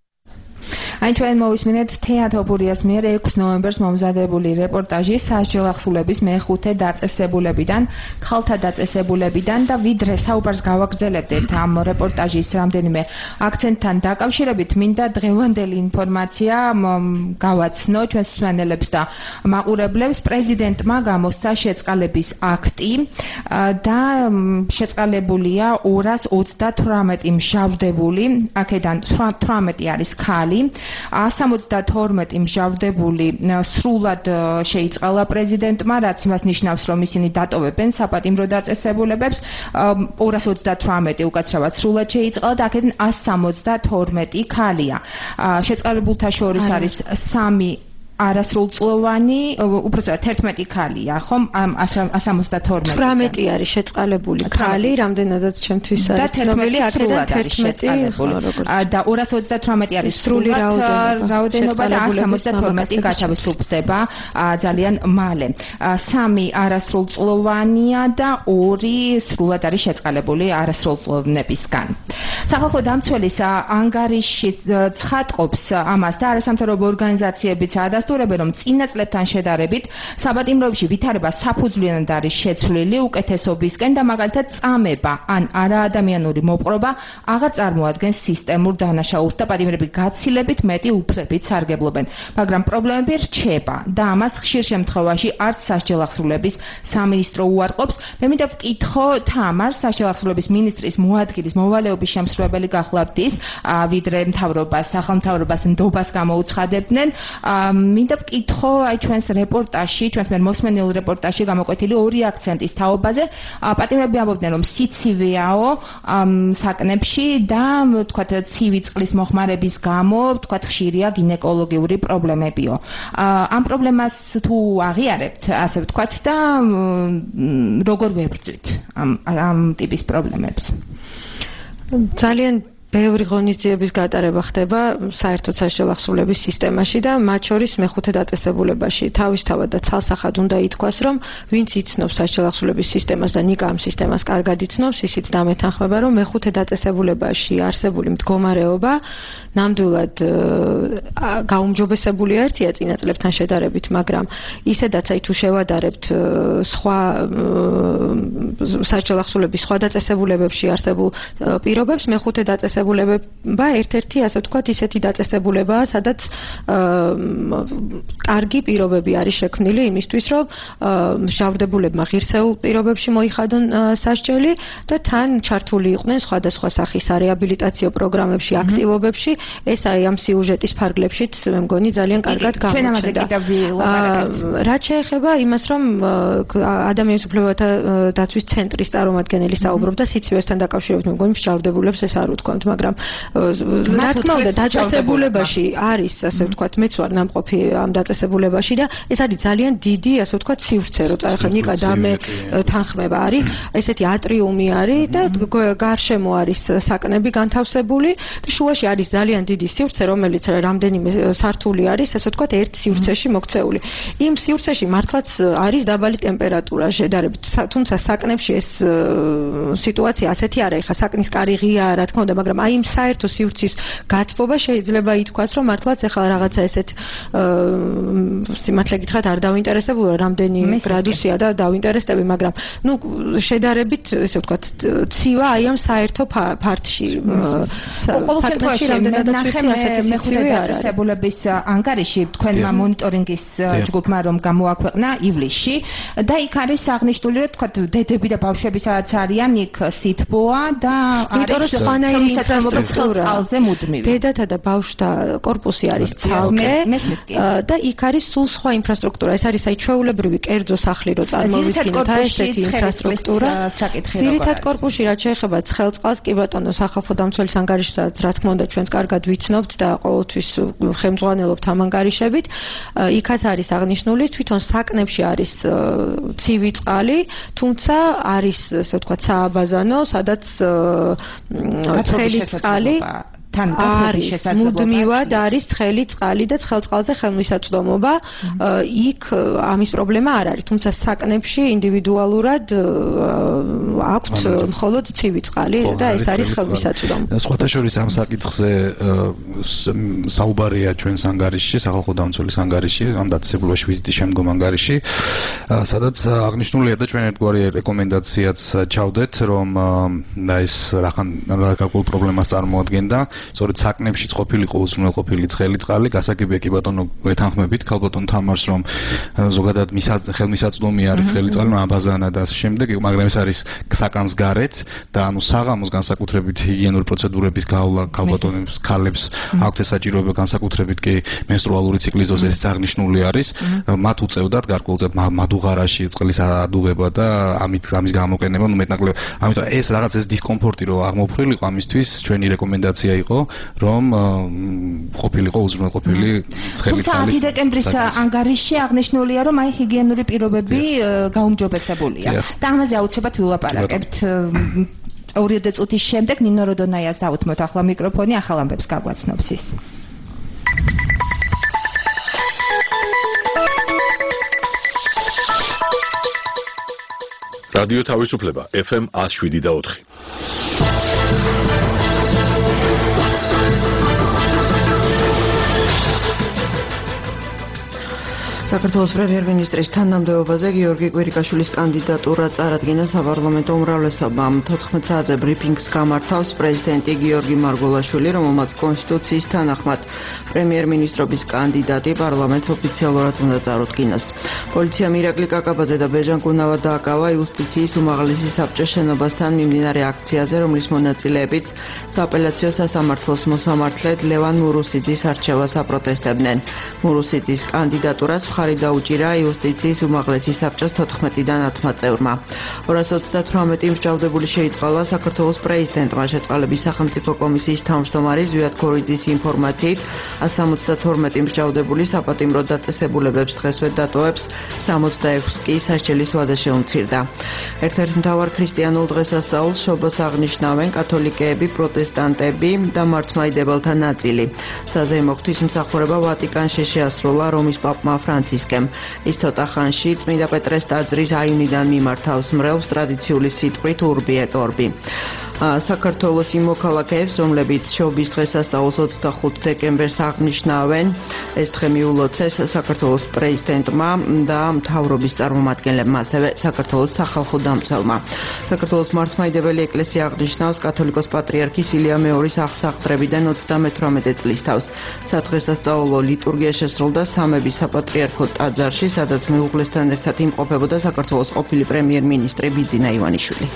აი ჩვენ მოვისმინეთ თეატროპურიას მიერ ექვსი ნოემბერს მომზადებული რეპორტაჟი სასჯელ ახსულების მეხუთე დაწესებულებიდან, ქალთა დაწესებულებიდან და ვიდრე საუბარს გავაგრძელებდეთ ამ რეპორტაჟის რამდენიმე აქცენტთან დაკავშირებით, მინდა დღევანდელი ინფორმაცია გავაცნო ჩვენს მსმენელებს და მაყურებლებს. პრეზიდენტმა გამოსცა შეწყალების აქტი და შეწყალებულია ორას ოცდათვრამეტი მჟავდებული, აქედან თვრამეტი არის ქალი. სამოცდათორმეტი მჟავდებული სრულად შეიწყალა პრეზიდენტმა, რაც იმას ნიშნავს, რომ ისინი დატოვებენ საპატიმრო დაწესებულებებს. ორას ოცდათვრამეტი უკაცრავად სრულად შეიწყალა და აქედან ასს სამოცდათორმეტი ქალია. შეწყალებულთა შორის არის სამი არასრულწლოვანი, უпростоა თერთმეტი ქალია, ხომ? ამ ათორმეტი. თვრამეტი არის შეწყალებული ქალი, რამდენადაც ჩემთვის არის ცნობილი, აქედან თერთმეტი და ორას ოცდათვრამეტი არის სრული რაოდენობა და εκατს ორმოცდათორმეტი გათავისუფლდება ძალიან მალე. სამი არასრულწლოვანია და ორი სრულად არის შეწყალებული არასრულწლოვნებისგან. სახალხო დამცველის ანგარიში ცხადყოფს ამას და არასამთავრობო ორგანიზაციებიც ადასტურებენ, რომ წინა წლებთან შედარებით საბატიმროებში ვითარება საფუძვლიანად არის შეცვლილი უკეთესობისკენ და მაგალითად წამება ან არაადამიანური მოპყრობა აღარ წარმოადგენს სისტემურ დანაშაულს და პატიმრები გაცილებით მეტი უფლებით სარგებლობენ, მაგრამ პრობლემები რჩება და ამას ხშირ შემთხვევაში არც სასჯელ ახსრულების სამინისტრო უარყოფს. მე მინდა ვკითხო თამარს, სასჯელ ახსრულების მინისტრის მოადგილის მოვალეობის შემსრულებელი გახლავთ ის, ვიდრე მთავრობას, სახელმთავრობას ნდობას გამოუცხადებდნენ. მინდა ვკითხო აი ჩვენს რეპორტაჟში, ჩვენს მიერ მოსმენილ რეპორტაჟში გამოკვეთილი ორი აქცენტის თაობაზე. პატიმრები ამბობდნენ, რომ სიცივეაო საკნებში და თქვათ ცივი წყლის მოხმარების გამო თქვათ ხშირია გინეკოლოგიური პრობლემებიო. ამ პრობლემას თუ აღიარებთ, ასე ვთქვათ და როგორ ვებრძვით ამ ამ ტიპის პრობლემებს? ძალიან ბევრი ღონისძიების გატარება ხდება საერთოდ სასჯელ ახსრულების სისტემაში და მათ შორის მეხუთე დაწესებულებაში. თავისთავად და ცალსახად უნდა ითქვას, რომ ვინც იცნობს სასჯელ ახსრულების სისტემას და ნიკა ამ სისტემას კარგად იცნობს, ისიც დამეთანხმება, რომ მეხუთე დაწესებულებაში არსებული მდგომარეობა ნამდვილად გაუმჯობესებული ერთია წინა წლებთან შედარებით, მაგრამ ისედაც აი თუ შევადარებთ სხვა სასჯელ ახსრულების სხვა დაწესებულებებში არსებულ პირობებს, მეხუთე დაწესებულება ერთ-ერთი, ასე ვთქვათ, ისეთი დაწესებულებაა, სადაც კარგი პირობები არის შექმნილი იმისთვის, რომ მჟავრდებულებმა ღირსეულ პირობებში მოიხადონ სასჯელი და თან ჩართული იყვნენ სხვადასხვა სახის რეაბილიტაციო პროგრამებში, აქტივობებში. ეს აი ამ სიუჟეტის ფარგლებშიც მე მგონი ძალიან კარგად გამოჩნდა. რაც შეეხება იმას, რომ ადამიანის უფლებათა დაცვის ცენტრის წარმომადგენელი საუბრობდა სიცივესთან დაკავშირებით, მე მგონი მსჯავრდებულებს ეს არ უთქვამთ, მაგრამ რა თქმა უნდა დაწესებულებაში არის, ასე ვთქვათ, მეც ვარ ნამყოფი ამ დაწესებულებაში და ეს არის ძალიან დიდი, ასე ვთქვათ, სივრცე, როცა ახლა ნიკა და მე თანხმება არის, ესეთი ატრიუმი არის და გარშემო არის საკნები განთავსებული და შუაში არის ძალიან დიდი სივრცე, რომელიც რამდენიმე სართული არის, ასე ვთქვათ, ერთ სივრცეში მოქცეული. იმ სივრცეში მართლაც არის დაბალი ტემპერატურა შედარებით, თუმცა საკნებში ეს სიტუაცია ასეთი არა, ეხა საკნის კარი ღია, რა თქმა უნდა, მაგრამ აი იმ საერთო სივრცის გათბობა შეიძლება ითქვას, რომ მართლაც ეხლა რაღაცა ესეთ სიმართლე გითხრათ არ დავინტერესებული, რამდენი გრადუსია და დავინტერესდები, მაგრამ ნუ შედარებით, ესე ვთქვათ, ცივა აი ამ საერთო ფართში. საკნებში რამდენადაც ვიცი, ასეთი სიცივე არ არის. დაწესებულების ანგარიში თქვენმა მონიტორინგის ჯგუფმა რომ გამოაქვეყნა ივლისში და იქ არის აღნიშნული, რომ თქვათ დედები და ბავშვები სადაც არიან, იქ სითბოა და არის წყალზე მუდმივი. დედათა და ბავშვთა корпуსი არის ცალკე და იქ არის სულ სხვა ინფრასტრუქტურა. ეს არის აი ჩვეულებრივი კერძო სახლი, რო წარმოვიდგინოთ აი ესეთი ინფრასტრუქტურა. ძირითად корпуსში რაც შეეხება ცხელწყალს, კი ბატონო, სახალხო დამცველის ანგარიშსაც რა თქმა უნდა ჩვენს კარგად ვიცნობთ და ყოველთვის ხელმძღვანელობთ ამ ანგარიშებით. იქაც არის აღნიშნული, თვითონ საკნებში არის ცივი წყალი, თუმცა არის, ასე ვთქვათ, სააბაზანო, სადაც ცხელი წყალი არის მუდმივად არის ცხელი წყალი და ცხელწყალზე ხელმისაწვდომობა. იქ ამის პრობლემა არ არის, თუმცა საკნებში ინდივიდუალურად აქვთ მხოლოდ ცივი წყალი და ეს არის ხელმისაწვდომი. სხვათა შორის ამ საკითხზე საუბარია ჩვენს ანგარიშში, სახალხო დამცველის ანგარიში, ამ დაწესებულებაში ვიზიტის შემდგომ ანგარიში, სადაც აღნიშნულია და ჩვენ ერთგვარი რეკომენდაციაც ჩავდეთ, რომ და ეს რახან რაკაკულ პრობლემას წარმოადგენდა. სწორედ საკნებშიც ყოფილიყო უზრუნველყოფილი ცხელი წყალი, გასაგებია კი ბატონო ვეთანხმებით ქალბატონ თამარს, რომ ზოგადად ხელმისაწვდომი არის ცხელი წყალი, აბაზანა და ასე შემდეგ, მაგრამ ეს არის საკანს გარეთ და ანუ საღამოს განსაკუთრებით ჰიგიენური პროცედურების გავლა ქალბატონებს, ქალებს აქვთ ეს საჭიროება, განსაკუთრებით კი მენსტრუალური ციკლის დროს ეს აღნიშნული არის, მათ უწევდათ გარკვეულწილად მადუღარაში წყლის ადუღება და ამით ამის გამოყენება, ნუ მეტნაკლებად, ამიტომ ეს რაღაც ეს დისკომფორტი რო აღმოფხვრილიყო, ამისთვის ჩვენი რეკომენდაცია იყო იყო, რომ ყოფილიყო უზრუნველყოფილი ცხელი თუმცა ათი დეკემბრის ანგარიშში აღნიშნულია, რომ აი ჰიგიენური პირობები გაუმჯობესებულია და ამაზე აუცილებლად ვილაპარაკებთ. ორი წუთის შემდეგ ნინო როდონაიას დავუთმოთ ახლა მიკროფონი, ახალ ამბებს გაგვაცნობს ის. რადიო თავისუფლება ეფ ემ one oh seven და four. საქართველოს პრემიერ-მინისტრის თანამდებობაზე გიორგი კვირიკაშვილის კანდიდატურა წარადგინა საპარლამენტო უმრავლესობამ. თოთხმეტ საათზე ბრიფინგს გამართავს პრეზიდენტი გიორგი მარგველაშვილი, რომელმაც კონსტიტუციის თანახმად პრემიერ-მინისტრობის კანდიდატი პარლამენტს ოფიციალურად უნდა წარუდგინოს. პოლიციამ ირაკლი კაკაბაძე და ბეჟან კუნავა დააკავა იუსტიციის უმაღლესი საბჭოს შენობასთან მიმდინარე აქციაზე, რომლის მონაწილეებით სააპელაციო სასამართლოს მოსამართლედ ლევან მურუსიძის არჩევას აპროტესტებდნენ. მურუსიძის კანდიდატურას მხარი დაუჭირა იუსტიციის უმაღლესი საბჭოს თოთხმეტიდან ათმა წევრმა. ორას ოცდათვრამეტი მსჯავრდებული შეიწყალა საქართველოს პრეზიდენტმა შეწყალების სახელმწიფო კომისიის თავმჯდომარე ზვიად ქორიძის ინფორმაციით სამოცდათორმეტი მსჯავრდებული საპატიმრო დაწესებულებებს დღესვე დატოვებს, სამოცდაექვსს კი სასჯელის ვადა შეუმცირდა. ერთ-ერთ მთავარ ქრისტიანულ დღესასწაულს შობოს აღნიშნავენ კათოლიკეები, პროტესტანტები და მართლმადიდებელთა ნაწილი. საზეიმო ღვთისმსახურება ვატიკანში შეასრულა რომის პაპმა ფრანცისკემ. ის ცოტა ხანში წმინდა პეტრეს ტაძრის აივნიდან მიმართავს მრევლს ტრადიციული სიტყვით urbi et orbi. საქართველოს იმ მოქალაქეებს, რომლებიც შობის დღესასწაულს ოცდახუთ დეკემბერს აღნიშნავენ, ეს დღე მიულოცეს საქართველოს პრეზიდენტმა და მთავრობის წარმომადგენლებმა, ასევე საქართველოს სახალხო დამცველმა. საქართველოს მართლმადიდებელი ეკლესია აღნიშნავს კათოლიკოს პატრიარქის ილია მეორის აღსაყდრებიდან ოცდამეთვრამეტი წლის თავს. სადღესასწაულო ლიტურგია შესრულდა სამების საპატრიარქო ტაძარში, სადაც მეუღლესთან ერთად იმყოფებოდა საქართველოს ყოფილი პრემიერ-მინისტრი ბიძინა ივანიშვილი.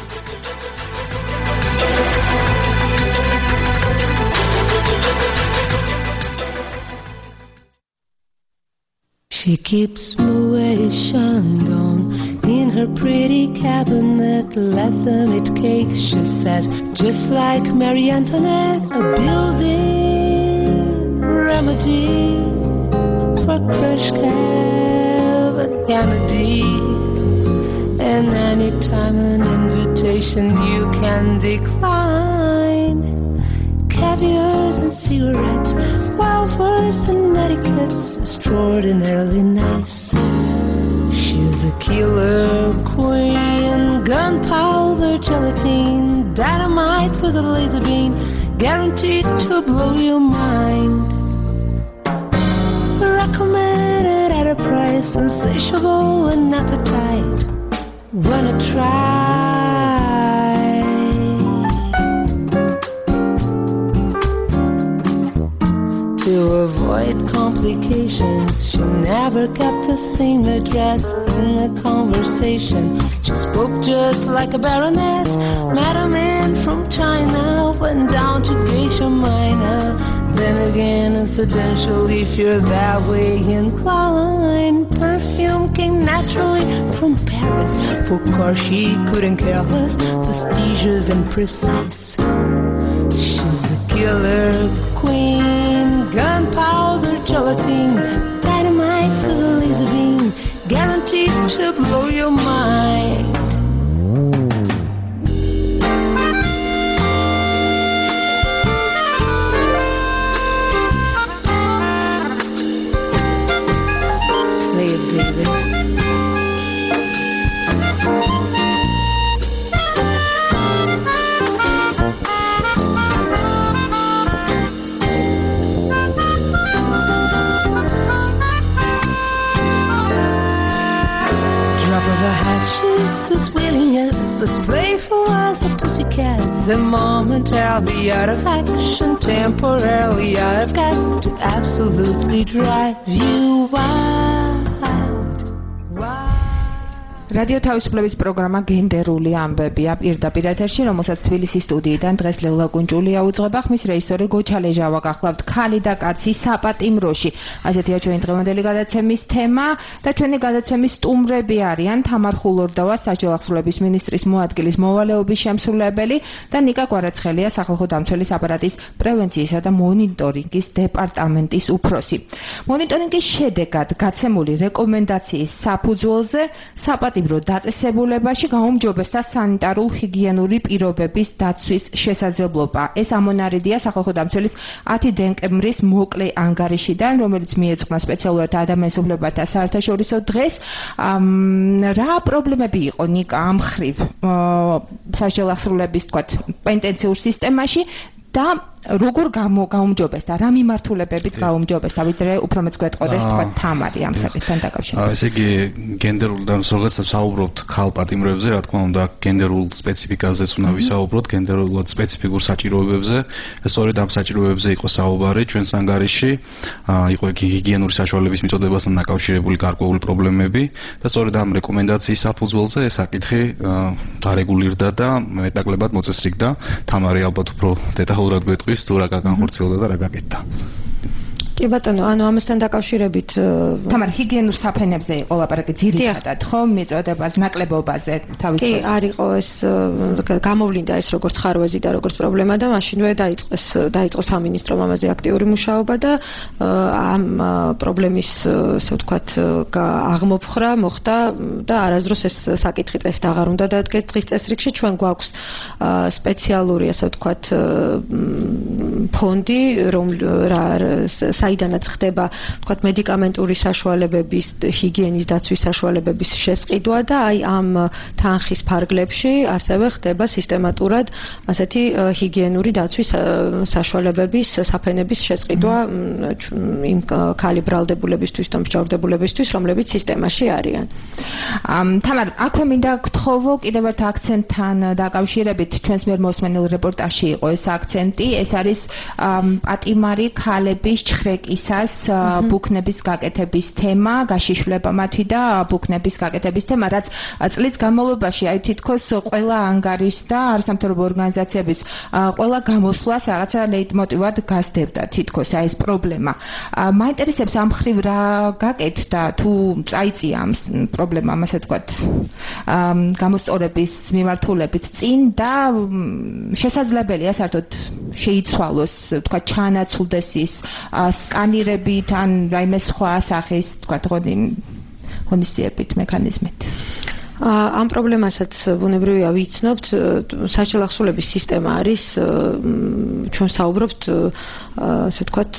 She keeps Moet Chandon in her pretty cabinet, let them eat cake, she says, just like Marie Antoinette, a building remedy for Khrushchev and Kennedy. And anytime an invitation you can decline, caviars and cigarettes, wildflowers and etiquette's extraordinarily nice. She's a killer queen, gunpowder gelatine, dynamite with a laser beam, guaranteed to blow your mind. Recommended at a price, insatiable and appetite. Wanna try? To avoid complications, she never kept the same address in the conversation. She spoke just like a baroness. Met a man from China, went down to Geisha Minor. Then again, incidentally, if you're that way inclined, perfume came naturally from Paris. For car she couldn't care less, prestigious and precise. She's the killer queen, gunpowder gelatine, dynamite with a laser beam, guaranteed to blow your mind. Play it, baby. She's as willing as, as playful as a pussycat. The momentarily out of action, temporarily out of gas, to absolutely drive you wild. რადიო თავისუფლების პროგრამა გენდერული ამბებია პირდაპირ ეთერში, რომელსაც თბილისის სტუდიიდან დღეს ლელა კუნჭულია უძღვება, ხმის რეჟისორი გოჩა ლეჟავა გახლავთ ქალი და კაცი საპატიმროში. ასეთია ჩვენი დღევანდელი გადაცემის თემა და ჩვენი გადაცემის სტუმრები არიან თამარ ხულორდავა, საჯარო ახსოვების მინისტრის მოადგილის მოვალეობის შემსრულებელი და ნიკა კვარაცხელია, სახალხო დამცველის აპარატის პრევენციისა და მონიტორინგის დეპარტამენტის უფროსი. მონიტორინგის შედეგად გაცემული რეკომენდაციის საფუძველზე საპატიმრო დაწესებულებაში გაუმჯობესდა სანიტარულ ჰიგიენური პირობების დაცვის შესაძლებლობა. ეს ამონარიდია სახალხო დამცველის ათი დეკემბრის მოკლე ანგარიშიდან, რომელიც მიეძღვნა სპეციალურად ადამიანის უფლებათა საერთაშორისო დღეს. რა პრობლემები იყო ნიკა ამ ხრივ საჯარო ახსოვების თქვათ პენტენციურ სისტემაში და როგორ გაუმჯობესდა, რა მიმართულებებით გაუმჯობესდა, ვიდრე უფრო მეც გვეტყოდეს თქვათ თამარი ამ საკითხთან დაკავშირებით. ესე იგი გენდერულ და როდესაც საუბრობთ ქალ პატიმრებზე, რა თქმა უნდა, გენდერულ სპეციფიკაზეც უნდა ვისაუბროთ, გენდერულად სპეციფიკურ საჭიროებებზე. სწორედ ამ საჭიროებებზე იყო საუბარი ჩვენს ანგარიში, იყო იგი ჰიგიენური საშუალებების მიწოდებასთან დაკავშირებული გარკვეული პრობლემები და სწორედ ამ რეკომენდაციის საფუძველზე ეს საკითხი დარეგულირდა და მეტნაკლებად მოწესრიგდა. თამარი ალბათ უფრო დეტალურად გვეტყვის თუ რა განხორციელდა და რა გაკეთდა. კი ბატონო, ანუ ამასთან დაკავშირებით თამარ ჰიგიენურ საფენებზე იყო ლაპარაკი ძირითადად, ხო, მიწოდებაზე, ნაკლებობაზე თავის კი, არ იყო ეს გამოვლინდა ეს როგორც ხარვეზი და როგორც პრობლემა და მაშინვე დაიწყეს დაიწყო სამინისტრომ ამაზე აქტიური მუშაობა და ამ პრობლემის ასე ვთქვათ აღმოფხრა მოხდა და არასდროს ეს საკითხი წესით აღარ უნდა დადგეს დღის წესრიგში. ჩვენ გვაქვს სპეციალური ასე ვთქვათ ფონდი, რომ საიდანაც ხდება თქვათ მედიკამენტური საშუალებების, ჰიგიენის დაცვის საშუალებების შესყიდვა და აი ამ თანხის ფარგლებში ასევე ხდება სისტემატურად ასეთი ჰიგიენური დაცვის საშუალებების, საფენების შესყიდვა იმ ქალი ბრალდებულებისთვის და მსჯავრდებულებისთვის, რომლებიც სისტემაში არიან. თამარ, აქვე მინდა გთხოვო კიდევ ერთ აქცენტთან დაკავშირებით, ჩვენს მიერ მოსმენილ რეპორტაჟში იყო ეს აქცენტი, ეს არის პატიმარი ქალების ხრეკისას ბუქნების გაკეთების თემა, გაშიშვლება მათი და ბუქნების გაკეთების თემა, რაც წლის განმავლობაში აი თითქოს ყველა ანგარიშს და არასამთავრობო ორგანიზაციების ყველა გამოსვლას რაღაცა ლეიტმოტივად გასდევდა თითქოს აი ეს პრობლემა. მაინტერესებს ამ ხრივ რა გაკეთდა თუ წაიწია ამ პრობლემამ ასე ვთქვათ გამოსწორების მიმართულებით წინ და შესაძლებელია საერთოდ შეიცვალოს ვთქვათ ჩანაცვლდეს ის სკანირებით ან რაიმე სხვა სახის თქვათ ღონისძიებით მექანიზმით. ამ პრობლემასაც ბუნებრივია ვიცნობთ, საჯარო ახსოვების სისტემა არის ჩვენ საუბრობთ ასე ვთქვათ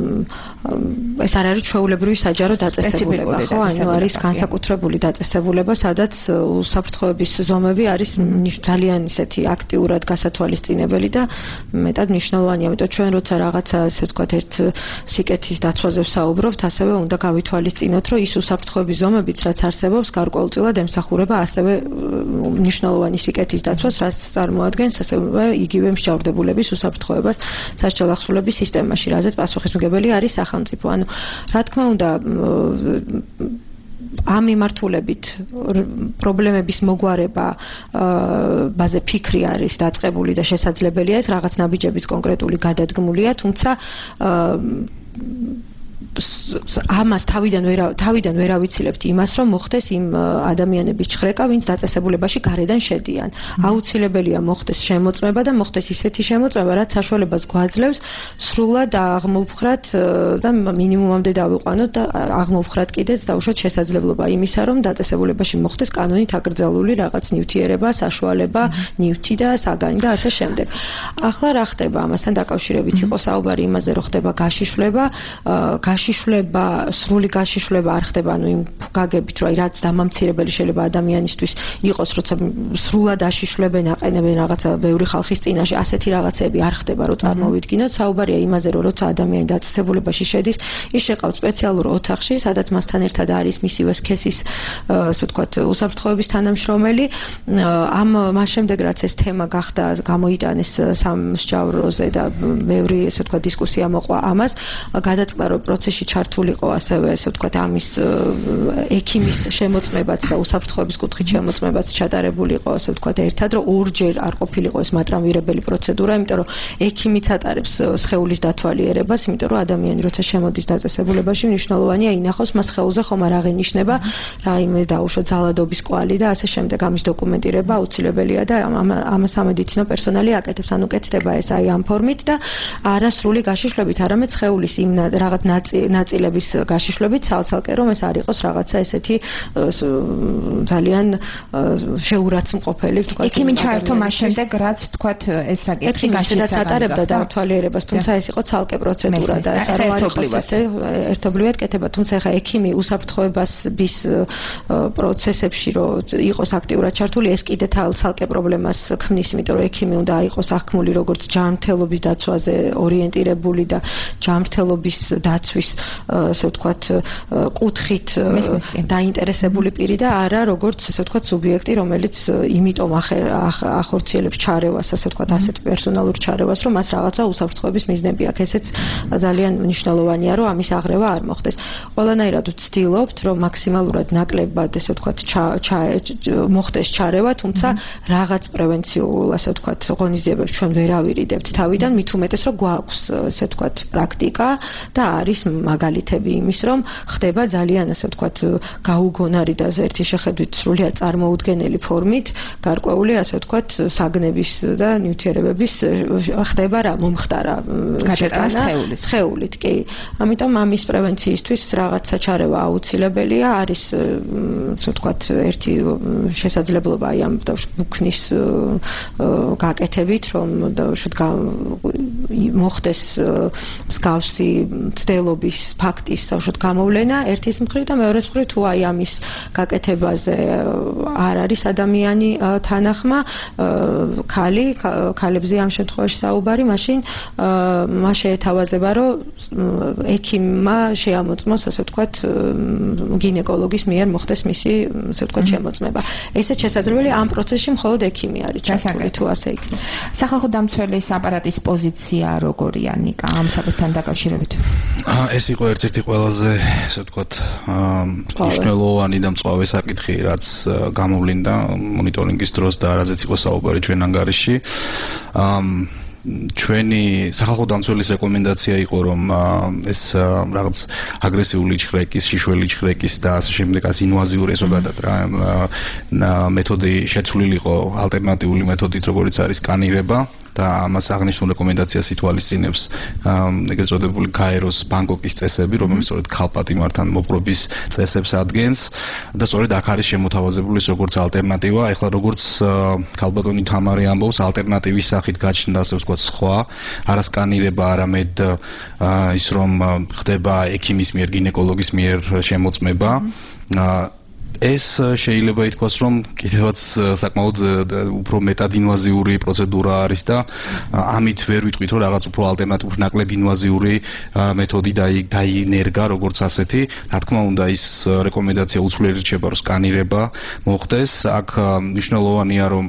ეს არ არის ჩვეულებრივი საჯარო დაწესებულება, ხო? ანუ არის განსაკუთრებული დაწესებულება, სადაც უსაფრთხოების ზომები არის ძალიან ისეთი აქტიურად გასათვალისწინებელი და მეტად მნიშვნელოვანია. ამიტომ ჩვენ როცა რაღაცა ასე ვთქვათ ერთ სიკეთის დაცვაზე ვსაუბრობთ, ასევე უნდა გავითვალისწინოთ, რომ ის უსაფრთხოების ზომებიც რაც არსებობს, გარკვეულწილად ემსახურება ასევე მნიშვნელოვანი სიკეთის დაცვას, რაც წარმოადგენს ასევე იგივე მსჯავრდებულების უსაფრთხოებას საჯარო ახსოვების სისტემაში, რაზეც პასუხისმგებელი არის სახელმწიფო. ანუ რა თქმა უნდა ამ მიმართულებით პრობლემების მოგვარება ბაზე ფიქრი არის დაწყებული და შესაძლებელია ეს რაღაც ნაბიჯების კონკრეტული გადადგმულია, თუმცა ამას თავიდან ვერ თავიდან ვერ ავიცილებთ იმას, რომ მოხდეს იმ ადამიანების ჩხრეკა, ვინც დაწესებულებაში გარედან შედიან. აუცილებელია მოხდეს შემოწმება და მოხდეს ისეთი შემოწმება, რაც საშუალებას გვაძლევს სრულად აღმოვხრათ და მინიმუმამდე დავიყვანოთ და აღმოვხრათ კიდეც დაუშვათ შესაძლებლობა იმისა, რომ დაწესებულებაში მოხდეს კანონით აკრძალული რაღაც ნივთიერება, საშუალება, ნივთი და საგანი და ასე შემდეგ. ახლა რა ხდება ამასთან დაკავშირებით? იყო საუბარი იმაზე, რომ ხდება გაშიშვლება, გაშიშვლება, სრული გაშიშვლება არ ხდება, ანუ იმ გაგებით, რომ აი რაც დამამცირებელი შეიძლება ადამიანისთვის იყოს, როცა სრულად აშიშვლებენ, აყენებენ რაღაცა ბევრი ხალხის წინაშე, ასეთი რაღაცები არ ხდება, რომ წარმოვიდგინოთ. საუბარია იმაზე, რომ როცა ადამიანი დაწესებულებაში შედის, ის შეყავთ სპეციალურ ოთახში, სადაც მასთან ერთად არის მისივე სქესის, ასე ვთქვათ, უსაფრთხოების თანამშრომელი. ამ მას შემდეგ რაც ეს თემა გახდა, გამოიტანეს სამსჯავროზე და ბევრი, ასე ვთქვათ, დისკუსია მოყვა ამას, გადაწყდა რომ პროცესში ჩართულიყო ასევე ესე ვთქვათ ამის ექიმის შემოწმებაც და უსაფრთხოების კუთხით შემოწმებაც ჩატარებული იყო ასე ვთქვათ ერთად რომ ორჯერ არ ყოფილიყო ეს მატრამვირებელი პროცედურა იმიტომ რომ ექიმიც ატარებს სხეულის დათვალიერებას იმიტომ რომ ადამიანი როცა შემოდის დაწესებულებაში მნიშვნელოვანია ინახოს მას სხეულზე ხომ არ აღინიშნება რაიმე დაუშვო ძალადობის კვალი და ასე შემდეგ ამის დოკუმენტირება აუცილებელია და ამ სამედიცინო პერსონალი აკეთებს ანუ კეთდება ეს აი ამ ფორმით და არასრული გაშიშვლებით არამედ სხეულის იმ რაღაც ნაწილების გაშიშვლებით ცალ-ცალკე რომ ეს არ იყოს რაღაცა ესეთი ძალიან შეურაცმყოფელი ვთქვათ ექიმი ჩაერთო მას შემდეგ რაც ვთქვათ ეს საკითხი გაშიშვლად ატარებდა დათვალიერებას თუმცა ეს იყო ცალკე პროცედურა და ახლა არ იყოს ესე ერთობლივად კეთება თუმცა ახლა ექიმი უსაფრთხოებების პროცესებში რომ იყოს აქტიურად ჩართული ეს კიდე ცალკე პრობლემას ქმნის იმიტომ რომ ექიმი უნდა იყოს აღქმული როგორც ჯანმრთელობის დაცვაზე ორიენტირებული და ჯანმრთელობის დაცვის ასე ვთქვათ კუთხით დაინტერესებული პირი და არა როგორც ასე ვთქვათ სუბიექტი რომელიც იმიტომ ახორციელებს ჩარევას ასე ვთქვათ ასეთ პერსონალურ ჩარევას რომ მას რაღაცა უსაფრთხოების მიზნები აქვს ესეც ძალიან მნიშვნელოვანია რომ ამის აღრევა არ მოხდეს ყველანაირად ვცდილობთ რომ მაქსიმალურად ნაკლებად ესე ვთქვათ მოხდეს ჩარევა თუმცა რაღაც პრევენციულ ასე ვთქვათ ღონისძიებებს ჩვენ ვერ ავირიდებთ თავიდან მით უმეტეს რომ გვაქვს ესე ვთქვათ პრაქტიკა და არის მაგალითები იმის რომ ხდება ძალიან ასე ვთქვათ გაუგონარი და ერთი შეხედვით სრულიად წარმოუდგენელი ფორმით გარკვეული ასე ვთქვათ საგნების და ნივთიერებების ხდება რა მომხდარა გადატანა სხეულით კი ამიტომ ამის პრევენციისთვის რაღაცა ჩარევა აუცილებელია არის ასე ვთქვათ ერთი შესაძლებლობა აი ამ ბუქნის გაკეთებით რომ მოხდეს მსგავსი მცდელობის ფაქტის თავშოთ გამოვლენა ერთის მხრივ და მეორეს მხრივ თუ აი ამის გაკეთებაზე არ არის ადამიანი თანახმა ქალი ქალებზე ამ შემთხვევაში საუბარი მაშინ მას შეეთავაზება რომ ექიმმა შეამოწმოს ასე ვთქვათ გინეკოლოგის მიერ მოხდეს მისი ასე ვთქვათ შემოწმება ესეც შესაძლებელია ამ პროცესში მხოლოდ ექიმი არის ჩართული თუ ასე იქნება სახალხო დამცველის აპარატის პოზიცია როგორია ნიკა ამ საკითხთან დაკავშირებით ეს იყო ერთ-ერთი ყველაზე ასე ვთქვათ მნიშვნელოვანი და მწვავე საკითხი რაც გამოვლინდა მონიტორინგის დროს და რაზეც იყო საუბარი ჩვენ ანგარიშში ჩვენი სახალხო დამცველის რეკომენდაცია იყო რომ ეს რაღაც აგრესიული ჩხრეკის, შიშველი ჩხრეკის და ასე შემდეგ ასე ინვაზიური ზოგადად რა მეთოდი შეცვლილიყო ალტერნატიული მეთოდით როგორიც არის სკანირება და ამას აღნიშნულ რეკომენდაციას ითვალისწინებს ეგრეთ წოდებული გაეროს ბანგკოკის წესები, რომელიც სწორედ ქალპატიმართან მოპყრობის წესებს ადგენს და სწორედ აქ არის შემოთავაზებული როგორც ალტერნატივა. ეხლა როგორც ქალბატონი თამარი ამბობს, ალტერნატივის სახით გაჩნდა ასე ვთქვათ სხვა, არა სკანირება, არამედ ის რომ ხდება ექიმის მიერ, გინეკოლოგის მიერ შემოწმება. ეს შეიძლება ითქვას რომ კიდევაც საკმაოდ უფრო მეტად ინვაზიური პროცედურა არის და ამით ვერ ვიტყვით რომ რაღაც უფრო ალტერნატიული ნაკლებ ინვაზიური მეთოდი დაინერგა როგორც ასეთი რა თქმა უნდა ის რეკომენდაცია უცვლელი რჩება რომ სკანირება მოხდეს აქ მნიშვნელოვანია რომ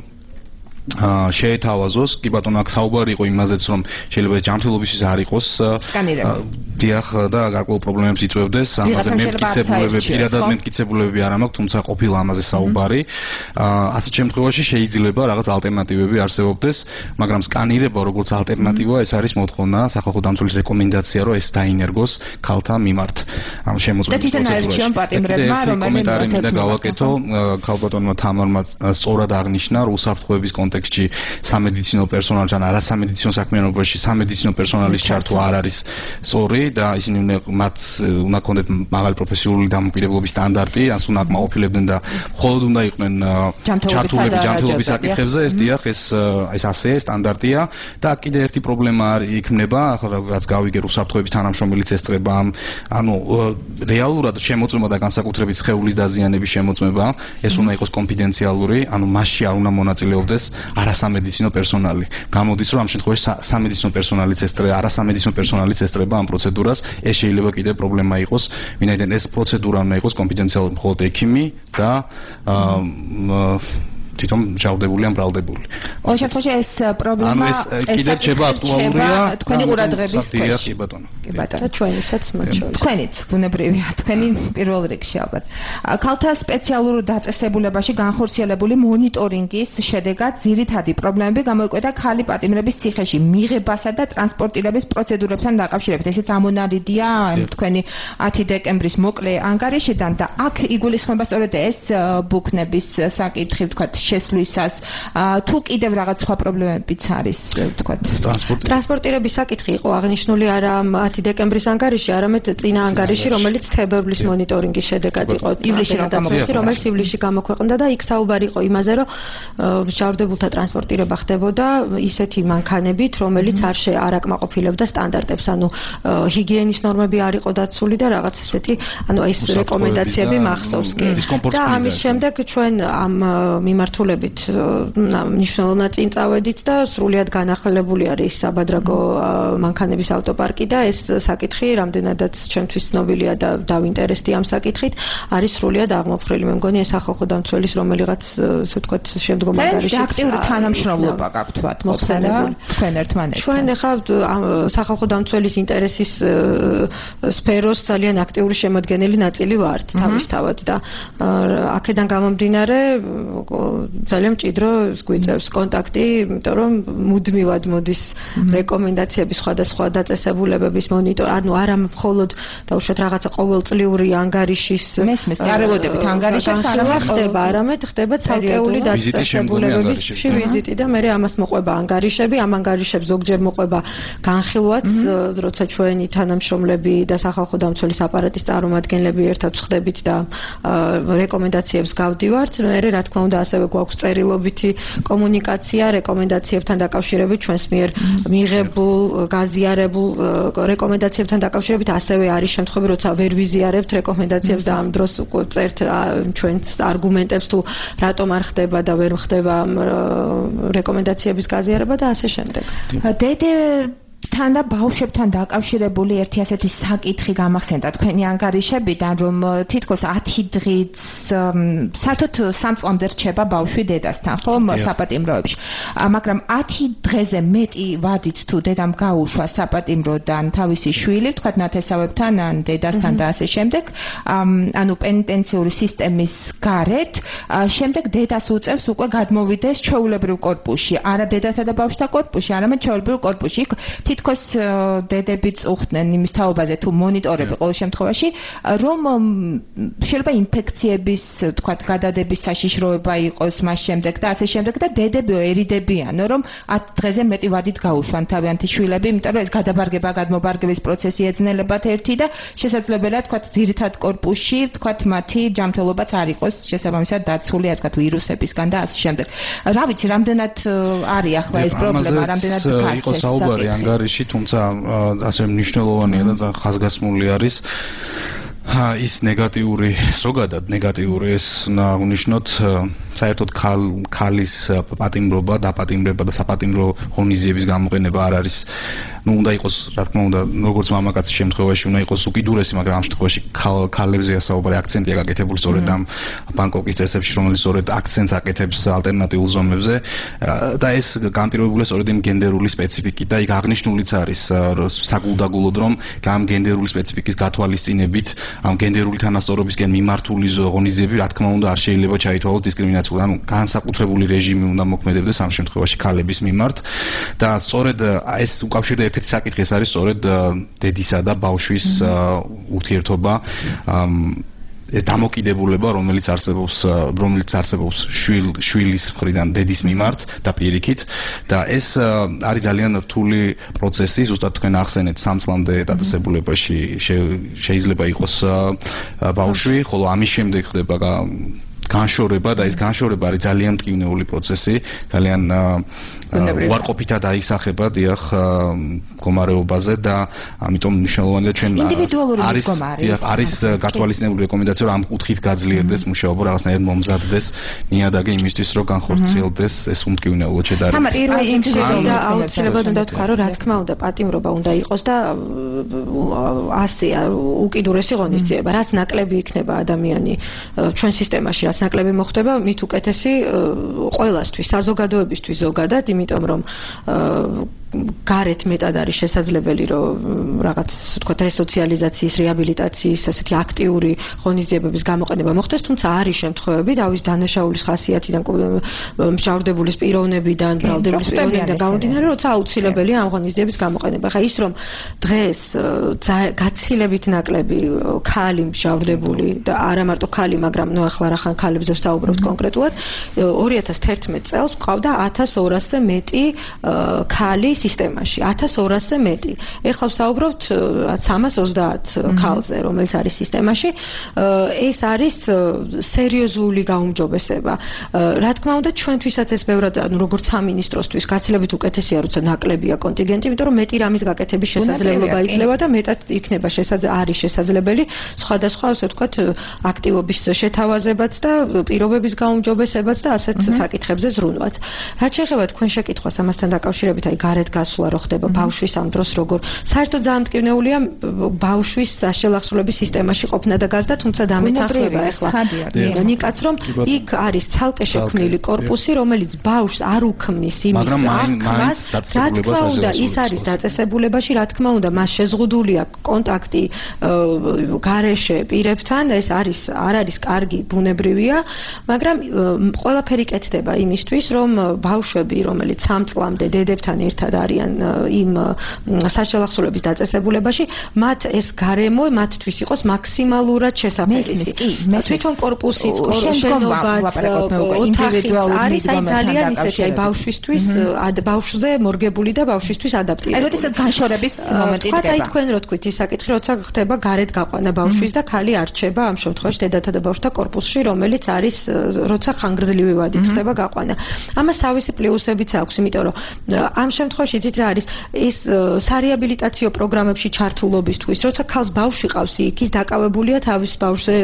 შეეთავაზოს კი ბატონო აქ საუბარი იყო იმაზეც რომ შეიძლება ჯანმრთელობისთვის არ იყოს სკანირება დიახ და გარკვეულ პრობლემებს იწვევდეს ამაზე მემტკიცებულებები პირადად მემტკიცებულებები არ მაქვს თუმცა ყოფილა ამაზე საუბარი ასეთ შემთხვევაში შეიძლება რაღაც ალტერნატივები არსებობდეს მაგრამ სკანირება როგორც ალტერნატივა ეს არის მოთხოვნა სახალხო დამცველის რეკომენდაცია რომ ეს დაინერგოს ქალთა მიმართ ამ შემოწმების პროცედურაში კომენტარი მინდა გავაკეთო ქალბატონმა თამარმა სწორად აღნიშნა რომ უსაფრთხოების კონტექსტში სამედიცინო პერსონალთან არასამედიცინო საქმიანობაში სამედიცინო პერსონალის ჩართვა არ არის სწორი და ისინი მათ უნდა ქონდეთ მაღალი პროფესიული დამოკიდებულების სტანდარტი, ასე უნდა აკმაყოფილებდნენ და მხოლოდ უნდა იყვნენ ჩართულები ჯანმრთელობის საკითხებზე, ეს დიახ, ეს ეს ასე სტანდარტია და კიდე ერთი პრობლემა იქნება, ახლა რაც გავიგე უსაფრთხოების თანამშრომელიც ესწრება ამ ანუ რეალურად შემოწმება და განსაკუთრებით სხეულის დაზიანების შემოწმება, ეს უნდა იყოს კონფიდენციალური, ანუ მასში არ უნდა მონაწილეობდეს არასამედიცინო პერსონალი. გამოდის რომ ამ შემთხვევაში სამედიცინო პერსონალიც ესწრება, არასამედიცინო პერსონალიც ესწრება ამ პროცედურას, ეს შეიძლება კიდე პრობლემა იყოს, ვინაიდან ეს პროცედურა უნდა იყოს კონფიდენციალური მხოლოდ ექიმი და თვითონ მჟავდებული ან ბრალდებული. ყოველ შემთხვევაში ეს პრობლემა კიდევ რჩება აქტუალურია თქვენი ყურადღების ქვეშ. კი ბატონო. კი ბატონო. და ჩვენისაც მათ შორის. თქვენიც ბუნებრივია, თქვენი პირველ რიგში ალბათ. ქალთა სპეციალურ დაწესებულებაში განხორციელებული მონიტორინგის შედეგად ძირითადი პრობლემები გამოიკვეთა ქალი პატიმრების ციხეში მიღებასა და ტრანსპორტირების პროცედურებთან დაკავშირებით. ესეც ამონარიდია თქვენი ათი დეკემბრის მოკლე ანგარიშიდან და აქ იგულისხმება სწორედ ეს ბუქნების საკითხი, თქვათ, შესვლისას, თუ კიდევ რაღაც სხვა პრობლემებიც არის, თქვათ. ტრანსპორტირების საკითხი იყო აღნიშნული არა ათი დეკემბრის ანგარიში, არამედ წინა ანგარიში, რომელიც თებერვლის მონიტორინგის შედეგად იყო. ივლისში რომელიც ივლისში გამოქვეყნდა და იქ საუბარი იყო იმაზე, რომ მჟავრდებულთა ტრანსპორტირება ხდებოდა ისეთი მანქანებით, რომელიც არ შე არ აკმაყოფილებდა სტანდარტებს, ანუ ჰიგიენის ნორმები არ იყო დაცული და რაღაც ესეთი, ანუ ეს რეკომენდაციები მახსოვს კი. და ამის შემდეგ ჩვენ ამ მიმართულებით მნიშვნელოვნად წინ წავედით და სრულიად განახლებული არის საბადრაგო მანქანების ავტოპარკი და ეს საკითხი რამდენადაც ჩემთვის ცნობილია და დავინტერესდი ამ საკითხით, არის სრულიად აღმოფხრილი. მე მგონი ეს სახალხო დამცველის რომელიღაც ასე ვთქვათ შემდგომ ანგარიშიც აქტიური თანამშრომლობა გაქვთ მოხსენებული თქვენ ერთმანეთთან. ჩვენ ახლა სახალხო დამცველის ინტერესის სფეროს ძალიან აქტიური შემოადგენელი ნაწილი ვართ თავისთავად და აქედან გამომდინარე ძალიან მჭიდრო გვიწევს კონტაქტი, იმიტომ რომ მუდმივად მოდის რეკომენდაციების სხვადასხვა დაწესებულებების მონიტორ, ანუ არა მხოლოდ დაუშვათ რაღაცა ყოველწლიური ანგარიშის მესმის არელოდებით ანგარიშებს არამედ ხდება, არამედ ხდება ცალკეული დაწესებულებების ვიზიტი და მე ამას მოყვება ანგარიშები, ამ ანგარიშებს ზოგჯერ მოყვება განხილვაც, როცა ჩვენი თანამშრომლები და სახალხო დამცველის აპარატის წარმომადგენლები ერთად ვხდებით და რეკომენდაციებს გავდივართ. მე რა თქმა უნდა ასევე გვაქვს წერილობითი კომუნიკაცია რეკომენდაციებთან დაკავშირებით, ჩვენს მიერ მიღებულ, გაზიარებულ რეკომენდაციებთან დაკავშირებით, ასევე არის შემთხვევები, როცა ვერ ვიზიარებთ რეკომენდაციებს და ამ დროს წერთ ჩვენს არგუმენტებს თუ რატომ არ ხდება და ვერ ხდება რეკომენდაციების გაზიარება და ასე შემდეგ. დედე თან და ბავშვებთან დაკავშირებული ერთი ასეთი საკითხი გამახსენდა თქვენი ანგარიშებიდან, რომ თითქოს ათი დღით საერთოდ სამ წლამდე რჩება ბავშვი დედასთან, ხო, საპატიმროებში. მაგრამ ათი დღეზე მეტი ვადით თუ დედამ გაუშვა საპატიმროდან თავისი შვილი, თქვათ ნათესავებთან ან დედასთან და ასე შემდეგ, ანუ პენიტენციური სისტემის გარეთ, შემდეგ დედას უწევს უკვე გადმოვიდეს ჩვეულებრივ კორპუსში, არა დედათა და ბავშვთა კორპუსში, არამედ ჩვეულებრივ კორპუსში. თითქოს დედები წუხდნენ იმის თაობაზე თუ მონიტორები ყოველ შემთხვევაში, რომ შეიძლება ინფექციების, თქვათ, გადადების საშიშროება იყოს მას შემდეგ და ასე შემდეგ და დედებიო ერიდებიანო, რომ ათი დღეზე მეტი ვადით გაუშვან თავიანთი შვილები, იმიტომ რომ ეს გადაბარგება, გადმობარგების პროცესი ეძნელებათ ერთი და შესაძლებელია, თქვათ, ძირითად კორპუსში, თქვათ, მათი ჯანმრთელობაც არ იყოს შესაბამისად დაცული, თქვათ, ვირუსებისგან და ასე შემდეგ. რა ვიცი, რამდენად არის ახლა ეს პრობლემა, რამდენად გასცეს თუმცა ასე მნიშვნელოვანია და ძალიან ხაზგასმული არის ის ნეგატიური, ზოგადად ნეგატიური ეს უნდა აღნიშნოთ საერთოდ ქალის პატიმრობა, დაპატიმრება და საპატიმრო ღონისძიების გამოყენება არ არის, ну უნდა იყოს, რა თქმა უნდა, როგორც მამაკაცის შემთხვევაში უნდა იყოს უკიდურესი, მაგრამ ამ შემთხვევაში ქალებზეა საუბარი, აქცენტია გაკეთებული სწორედ ამ ბანკოკის წესებში, რომელიც სწორედ აქცენტს აკეთებს ალტერნატიულ ზომებზე და ეს განპირობებულია სწორედ იმ გენდერული სპეციფიკით და იქ აღნიშნულიც არის საგულდაგულოდ, რომ ამ გენდერული სპეციფიკის გათვალისწინებით ამ გენდერული თანასწორობისკენ მიმართული ღონისძიები, რა თქმა უნდა, არ შეიძლება ჩაითვალოს დისკრიმინაციულად, ანუ განსაკუთრებული რეჟიმი უნდა მოქმედებდეს ამ შემთხვევაში ქალების მიმართ და სწორედ ეს უკავშირდება ერთ-ერთი საკითხი ეს არის სწორედ დედისა და ბავშვის ურთიერთობა, ეს დამოკიდებულება, რომელიც არსებობს, რომელიც არსებობს შვილ შვილის მხრიდან დედის მიმართ და პირიქით და ეს არის ძალიან რთული პროცესი, ზუსტად თქვენ ახსენეთ სამ წლამდე დაწესებულებაში შეიძლება იყოს ბავშვი, ხოლო ამის შემდეგ ხდება განშორება და ეს განშორება არის ძალიან მტკივნეული პროცესი, ძალიან უარყოფითად აისახება დიახ მდგომარეობაზე და ამიტომ მნიშვნელოვანია ჩვენ არის დიახ არის გათვალისწინებული რეკომენდაცია რომ ამ კუთხით გაძლიერდეს მუშაობა, რაღაცნაირად მომზადდეს ნიადაგი იმისთვის რომ განხორციელდეს ეს უმტკივნეულოდ შედარება. და აუცილებლად უნდა ვთქვა რომ რა თქმა უნდა პატიმრობა უნდა იყოს და ასე უკიდურესი ღონისძიება, რაც ნაკლები იქნება ადამიანი ჩვენ სისტემაში რაც ნაკლები მოხდება, მით უკეთესი ყველასთვის, საზოგადოებისთვის ზოგადად, იმიტომ რომ გარეთ მეტად არის შესაძლებელი, რომ რაღაც ასე ვთქვათ, რესოციალიზაციის, რეაბილიტაციის, ასეთი აქტიური ღონისძიებების გამოყენება მოხდეს, თუმცა არის შემთხვევები, დავის დანაშაულის ხასიათიდან, მჟავრდებულის პიროვნებიდან, ბრალდებულის პიროვნებიდან გამომდინარე, როცა აუცილებელია ამ ღონისძიების გამოყენება. ხა ის რომ დღეს გაცილებით ნაკლები ქალი მჟავრდებული და არა მარტო ქალი, მაგრამ ნუ ახლა რახან ქალებზე ვსაუბრობთ კონკრეტულად, ორი ათას თერთმეტ წელს გვყავდა ათას ორასზე მეტი ქალი სისტემაში, ათას ორასზე მეტი. ეხლა ვსაუბრობთ სამას ოცდაათ ქალზე, რომელიც არის სისტემაში. ეს არის სერიოზული გაუმჯობესება. რა თქმა უნდა, ჩვენთვისაც ეს ბევრად, ანუ როგორც სამინისტროსთვის, გაცილებით უკეთესია, როცა ნაკლებია კონტინგენტი, იმიტომ რომ მეტი რამის გაკეთების შესაძლებლობა იძლევა და მეტად იქნება შესაძლებელი, არის შესაძლებელი სხვადასხვა, ასე ვთქვათ, აქტივობის შეთავაზებაც და პირობების გაუმჯობესებაც და ასეთ საკითხებზე ზრუნვაც. რაც შეეხება თქვენ შეკითხვას ამასთან დაკავშირებით, აი გარეთ გასვლა რო ხდება ბავშვის ამ დროს როგორ საერთოდ ძალიან მტკივნეულია ბავშვის საშელახსრულების სისტემაში ყოფნა და გაზდა, თუმცა დამეთანხმება ახლა ნიკაც რომ იქ არის ცალკე შექმნილი კორპუსი, რომელიც ბავშვს არ უქმნის იმის აღქმას, რა თქმა უნდა ის არის დაწესებულებაში, რა თქმა უნდა მას შეზღუდული აქვს კონტაქტი გარეშე პირებთან, ეს არის არ არის კარგი, ბუნებრივია, მაგრამ ყველაფერი კეთდება იმისთვის, რომ ბავშვები, რომელიც სამ წლამდე დედებთან ერთად არიან იმ საშელახსრულების დაწესებულებაში, მათ ეს გარემო მათთვის იყოს მაქსიმალურად შესაძლებელი. თვითონ კორპუსიც, შენობაც, ოთახიც არის აი ძალიან ისეთი აი ბავშვისთვის, ბავშვზე მორგებული და ბავშვისთვის ადაპტირებული. აი როდესაც განშორების მომენტი დგება. აი თქვენ რო თქვით ის საკითხი, როცა ხდება გარეთ გაყვანა ბავშვის და ქალი არჩება ამ შემთხვევაში დედათა და ბავშვთა კორპუსში, რომელიც არის როცა ხანგრძლივი ვადით ხდება გაყვანა. ამას თავისი პლუსებიც აქვს, იმიტომ რომ ამ შემთხვევაში იცით რა არის ის სარეაბილიტაციო პროგრამებში ჩართულობისთვის, როცა ქალს ბავშვი ყავს, იქ ის დაკავებულია თავის ბავშვზე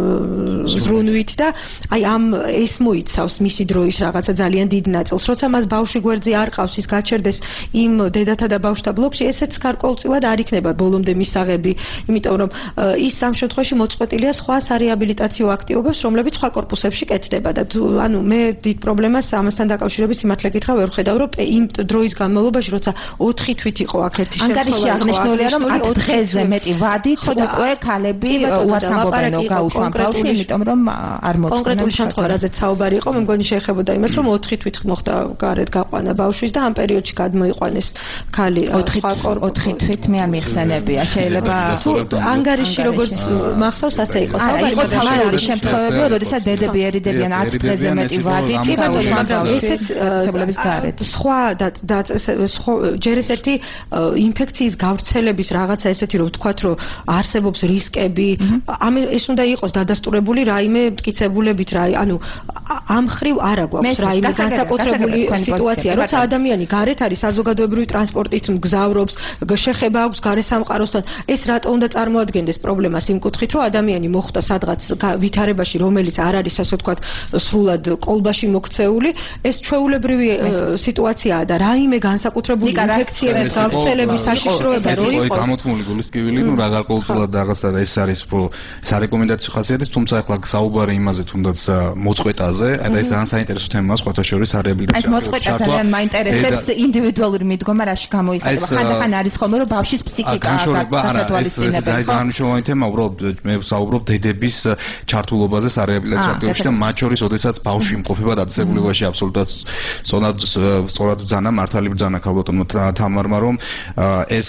ზრუნვით და აი ამ ეს მოიცავს მისი დროის რაღაცა ძალიან დიდ ნაწილს, როცა მას ბავშვი გვერდზე არ ყავს, ის გაჩერდეს იმ დედათა და ბავშვთა ბლოკში, ესეც გარკვეულწილად არ იქნება ბოლომდე მისაღები, იმიტომ რომ ის ამ შემთხვევაში მოწყვეტილია სხვა სარეაბილიტაციო აქტივობებს, რომლებიც სხვა კორპუსებში კეთდება და ანუ მე დიდ პრობლემას ამასთან დაკავშირებით სიმართლე გითხრა ვერ ვხედავ, რომ იმ დროის განმავლობაში, როცა ოთხი თვით იყო აქ ერთი შემთხვევა. ანგარიში აღნიშნულია, რომ ათ დღეზე მეტი ვადით უკვე ქალები უარსამობენ გაუშვან ბავშვი, იმიტომ რომ არ მოწყვეტენ. კონკრეტული შემთხვევა, რაზეც საუბარი იყო, მე მგონი შეეხებოდა იმას, რომ ოთხი თვით მოხდა გარეთ გაყვანა ბავშვის და ამ პერიოდში გადმოიყვანეს ქალი სხვა კორპუსში. ოთხი თვით მე არ მიხსენებია, შეიძლება ანგარიში როგორც მახსოვს ასე იყო. არა, იყო თავარი შემთხვევები, როდესაც დედები ერიდებიან ათ დღეზე მეტი ვადით, კი ბატონო, მაგრამ ესეც სებლების გარეთ. სხვა და სხვა ჯერ ეს ერთი ინფექციის გავრცელების რაღაცა ესეთი რომ ვთქვათ, რომ არსებობს რისკები, ამ ეს უნდა იყოს დადასტურებული რაიმე მტკიცებულებით, რა ანუ ამ ხრივ არა გვაქვს რაიმე განსაკუთრებული სიტუაცია, როცა ადამიანი გარეთ არის საზოგადოებრივი ტრანსპორტით მგზავრობს, შეხება აქვს გარესამყაროსთან, ეს რატო უნდა წარმოადგენდეს პრობლემას იმ კუთხით, რომ ადამიანი მოხვდა სადღაც ვითარებაში, რომელიც არ არის ასე ვთქვათ სრულად კოლბაში მოქცეული, ეს ჩვეულებრივი სიტუაციაა და რაიმე განსაკუთრებული ინფექციების გავრცელების საშიშროება რო იყოს. გამოთქმული გულისკივილი, ნუ რა გარკვეულწილად რაღაცა და ეს არის უფრო სარეკომენდაციო ხასიათის, თუმცა ახლა საუბარი იმაზე თუნდაც მოწყვეტაზე, და ეს ძალიან საინტერესო თემაა სხვათა შორის სარეაბილიტაციო. ეს მოწყვეტა ძალიან მაინტერესებს ინდივიდუალური მიდგომა რაში გამოიხატება. ხანდახან არის ხოლმე რომ ბავშვის ფსიქიკა გასათვალისწინებენ. ეს ძალიან მნიშვნელოვანი თემაა, უბრალოდ მე ვსაუბრობ დედების ჩართულობაზე სარეაბილიტაციო აქტივობაში და მათ შორის, ოდესაც ბავშვი იმყოფება დაწესებულებაში აბსოლუტურად სწორად სწორად ბრძანა, მართალი ბრძანა ქალბატონო თამარმა, რომ ეს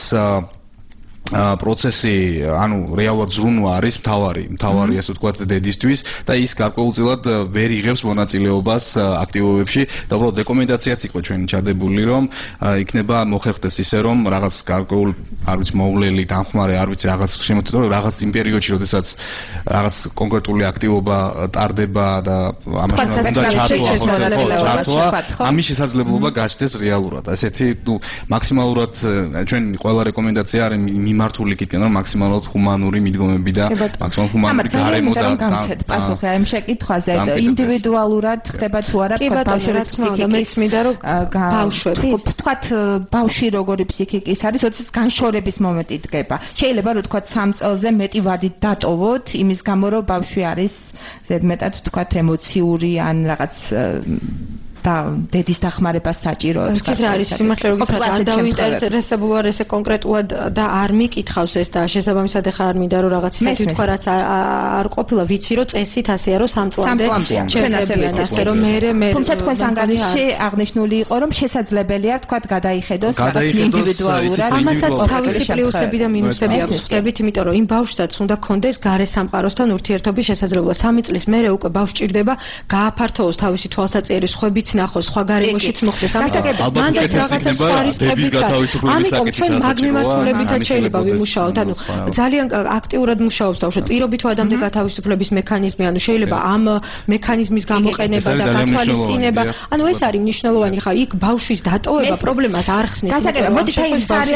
პროცესი, ანუ რეალურად ზრუნვა არის მთავარი, მთავარი ასე ვთქვათ დედისთვის და ის გარკვეულწილად ვერ იღებს მონაწილეობას აქტივობებში და უბრალოდ რეკომენდაციაც იყო ჩვენ ჩადებული, რომ იქნება მოხერხდეს ისე, რომ რაღაც გარკვეულ, არ ვიცი, მოვლელი, დამხმარე, არ ვიცი, რაღაც შემოთხოვა, რომ რაღაც იმ პერიოდში, როდესაც რაღაც კონკრეტული აქტივობა ტარდება და ამაში უნდა ჩართვა, ამის შესაძლებლობა გაჩნდეს რეალურად. ასეთი, ნუ მაქსიმალურად ჩვენ ყველა რეკომენდაცია არის მიმართული იქიდან რომ მაქსიმალურად ჰუმანური მიდგომები და მაქსიმალურად ჰუმანური გარემო და გამცეთ პასუხი აი ამ შეკითხვაზე ინდივიდუალურად ხდება თუ არა თქვა ბავშვების ფსიქიკის მინდა რომ ბავშვები თქვათ ბავშვი როგორი ფსიქიკის არის როდესაც განშორების მომენტი დგება შეიძლება რომ თქვათ სამ წელზე მეტი ვადით დატოვოთ იმის გამო რომ ბავშვი არის ზედმეტად თქვათ ემოციური ან რაღაც და დედის დახმარებას საჭირო თქვათ რა არის სიმართლე რომ გითხრათ არ დავინტერესებული ვარ ესე კონკრეტულად და არ მიკითხავს ეს და შესაბამისად ახლა არ მინდა რომ რაღაც ისეთი თქვა რაც არ ყოფილა ვიცი რომ წესით ასეა რომ სამ წლამდე ჩვენ ასე ვიცით რომ მე მე თუმცა თქვენს ანგარიშში აღნიშნული იყო რომ შესაძლებელია თქვათ გადაიხედოს რაღაც ინდივიდუალურად ამასაც თავისი პლუსები და მინუსები აქვს ხდებით იმიტომ რომ იმ ბავშვსაც უნდა კონდეს გარე სამყაროსთან ურთიერთობის შესაძლებლობა სამი წლის მერე უკვე ბავშვი ჭირდება გააფართოვოს თავისი თვალსაჩინო სხვებიც ნახოს სხვა გარემოშიც მოხდეს ამიტომ მანდაც რაღაცა სხვა რისკები გაქვს ამიტომ ჩვენ მაგ მიმართულებითაც შეიძლება ვიმუშაოთ ანუ ძალიან აქტიურად მუშაობს თავშოთ პირობით ადამიანთა გათავისუფლების მექანიზმი ანუ შეიძლება ამ მექანიზმის გამოყენება და გათვალისწინება ანუ ეს არის მნიშვნელოვანი ხა იქ ბავშვის დატოვება პრობლემას არ ხსნის გასაგებია მოდი აი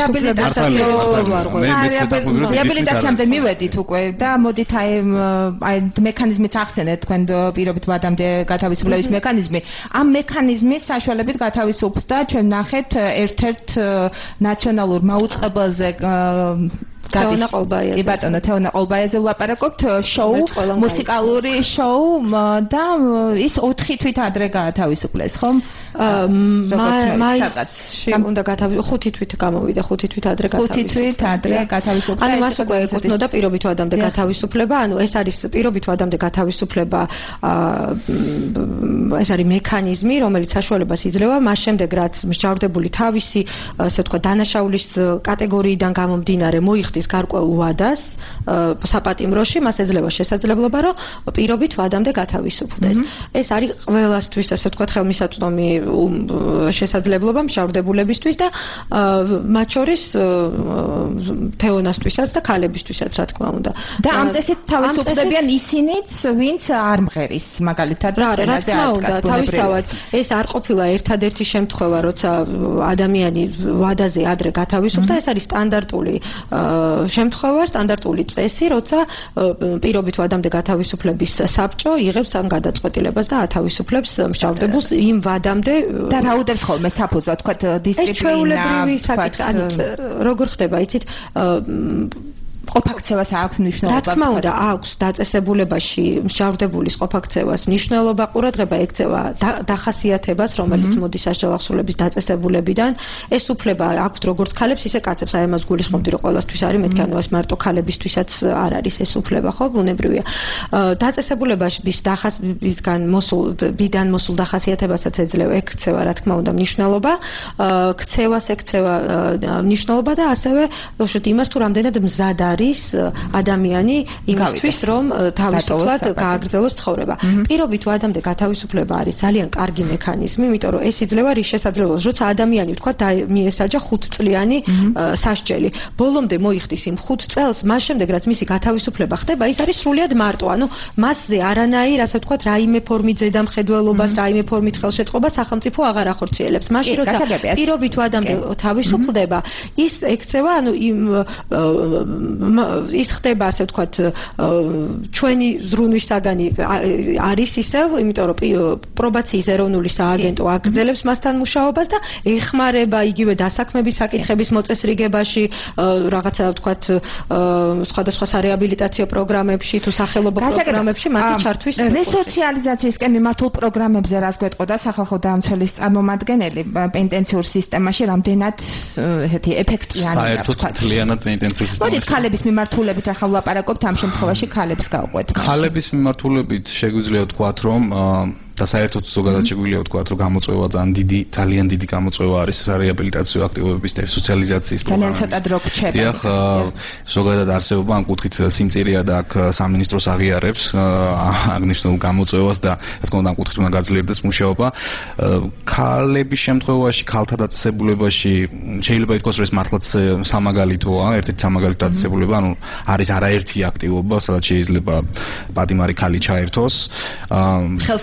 რეაბილიტაციამდე მივედით უკვე და მოდით აი აი მექანიზმიც ახსენეთ თქვენ პირობით ვადამდე გათავისუფლების მექანიზმი ამ მექანიზმის საშუალებით გათავისუფლდა ჩვენ ნახეთ ერთ-ერთ ნაციონალურ მაუწყებელზე თეონა ყოლბაიაძე. კი ბატონო, თეონა ყოლბაიაძე ვლაპარაკობთ შოუ, მუსიკალური შოუ და ის ოთხი თვით ადრე გაათავისუფლეს, ხომ? მაისში უნდა გათავისუფლდეს, ხუთი თვით გამოვიდა, ხუთი თვით ადრე გათავისუფლეს. ხუთი თვით ადრე გათავისუფლეს. ანუ მას უკვე ეკუთვნოდა პირობით ვადამდე გათავისუფლება, ანუ ეს არის პირობით ვადამდე გათავისუფლება, ეს არის მექანიზმი, რომელიც საშუალებას იძლევა მას შემდეგ, რაც მსჯავრდებული თავისი, ასე ვთქვათ, დანაშაულის კატეგორიიდან გამომდინარე მოიხდის გარკვეულ ვადას საპატიმროში, მას ეძლევა შესაძლებლობა, რომ პირობით ვადამდე გათავისუფლდეს. ეს არის ყველასთვის, ასე ვთქვათ, ხელმისაწვდომი შესაძლებლობა მსჯავრდებულებისთვის და მათ შორის თეონასთვისაც და ქალებისთვისაც, რა თქმა უნდა. და ამ წესით თავისუფლებიან ისინიც, ვინც არ მღერის, მაგალითად, ენაზე არ დგას. თავისთავად ეს არ ყოფილა ერთადერთი შემთხვევა, როცა ადამიანი ვადაზე ადრე გათავისუფლდა, ეს არის სტანდარტული შემთხვევა, სტანდარტული წესი, როცა პირობით ვადამდე გათავისუფლების საბჭო იღებს ამ გადაწყვეტილებას და ათავისუფლებს მსჯავრდებულს იმ ვადამდე და რა უდევს ხოლმე საფუძვლად, თქვათ დისციპლინა, თქვათ, ანუ როგორ ხდება, იცით, ყოფაქცევას აქვს მნიშვნელობა. რა თქმა უნდა, აქვს დაწესებულებაში მსჯავრდებულის ყოფაქცევას მნიშვნელობა, ყურადღება ექცევა დახასიათებას, რომელიც მოდის სასჯელახსოვრების დაწესებულებიდან. ეს უფლება აქვს როგორც ქალებს, ისე კაცებს. აი ამას გულისხმობდი, რომ ყველასთვის არის, მეთქი ანუ ეს მარტო ქალებისთვისაც არ არის ეს უფლება, ხო, ბუნებრივია. დაწესებულებაშის დახასიათებისგან მოსულ ბიდან მოსულ დახასიათებასაც ეძლევა ექცევა, რა თქმა უნდა, მნიშვნელობა, ქცევას ექცევა მნიშვნელობა და ასევე უშუალოდ იმას თუ რამდენად მზად არის ადამიანი იმისთვის, რომ თავისუფლად გააგრძელოს ცხოვრება. პირობით ვადამდე გათავისუფლება არის ძალიან კარგი მექანიზმი, იმიტომ რომ ეს იძლევა რის შესაძლებლობას, როცა ადამიანი ვთქვათ მიესაჯა ხუთწლიანი სასჯელი. ბოლომდე მოიხდის იმ ხუთ წელს, მას შემდეგ რაც მისი გათავისუფლება ხდება, ის არის სრულიად მარტო. ანუ მასზე არანაირ, ასე ვთქვათ, რაიმე ფორმით ზედამხედველობას, რაიმე ფორმით ხელშეწყობას სახელმწიფო აღარ ახორციელებს. მაშინ როცა პირობით ვადამდე თავისუფლდება, ის ექცევა, ანუ იმ ის ხდება, ასე ვთქვათ, ჩვენი ზრუნვის საგანი არის ისევ, იმიტომ რომ პრობაციის ეროვნული სააგენტო აგრძელებს მასთან მუშაობას და ეხმარება იგივე დასაქმების საკითხების მოწესრიგებაში, რაღაცა ვთქვათ, სხვადასხვა სარეაბილიტაციო პროგრამებში თუ სახელობო პროგრამებში მათი ჩართვის რესოციალიზაციისკენ მიმართულ პროგრამებზე რას გვეტყოდა სახალხო დამცველის წარმომადგენელი პენტენციურ სისტემაში რამდენად ესეთი ეფექტიანია, საერთოდ მთლიანად პენტენციურ სისტემაში ქალების მიმართულებით ახლა ვლაპარაკობთ ამ შემთხვევაში ქალებს გავყვეთ. ქალების მიმართულებით შეგვიძლია ვთქვათ, რომ და საერთოდ ზოგადად შეგვიძლია ვთქვათ, რომ გამოწვევა ძალიან დიდი, ძალიან დიდი გამოწვევა არის რეაბილიტაციო აქტივობების და სოციალიზაციის პროგრამა. ძალიან ცოტა დრო გრჩება. დიახ, ზოგადად არსებობა ამ კუთხით სიმწირეა და აქ სამინისტროს აღიარებს აღნიშნულ გამოწვევას და რა თქმა უნდა ამ კუთხით უნდა გაძლიერდეს მუშაობა. ქალების შემთხვევაში, ქალთა დაწესებულებაში შეიძლება ითქვას, რომ ეს მართლაც სამაგალითოა, ერთ-ერთი სამაგალითო დაწესებულება, ანუ არის არაერთი აქტივობა, სადაც შეიძლება პატიმარი ქალი ჩაერთოს. ხელსაქმეს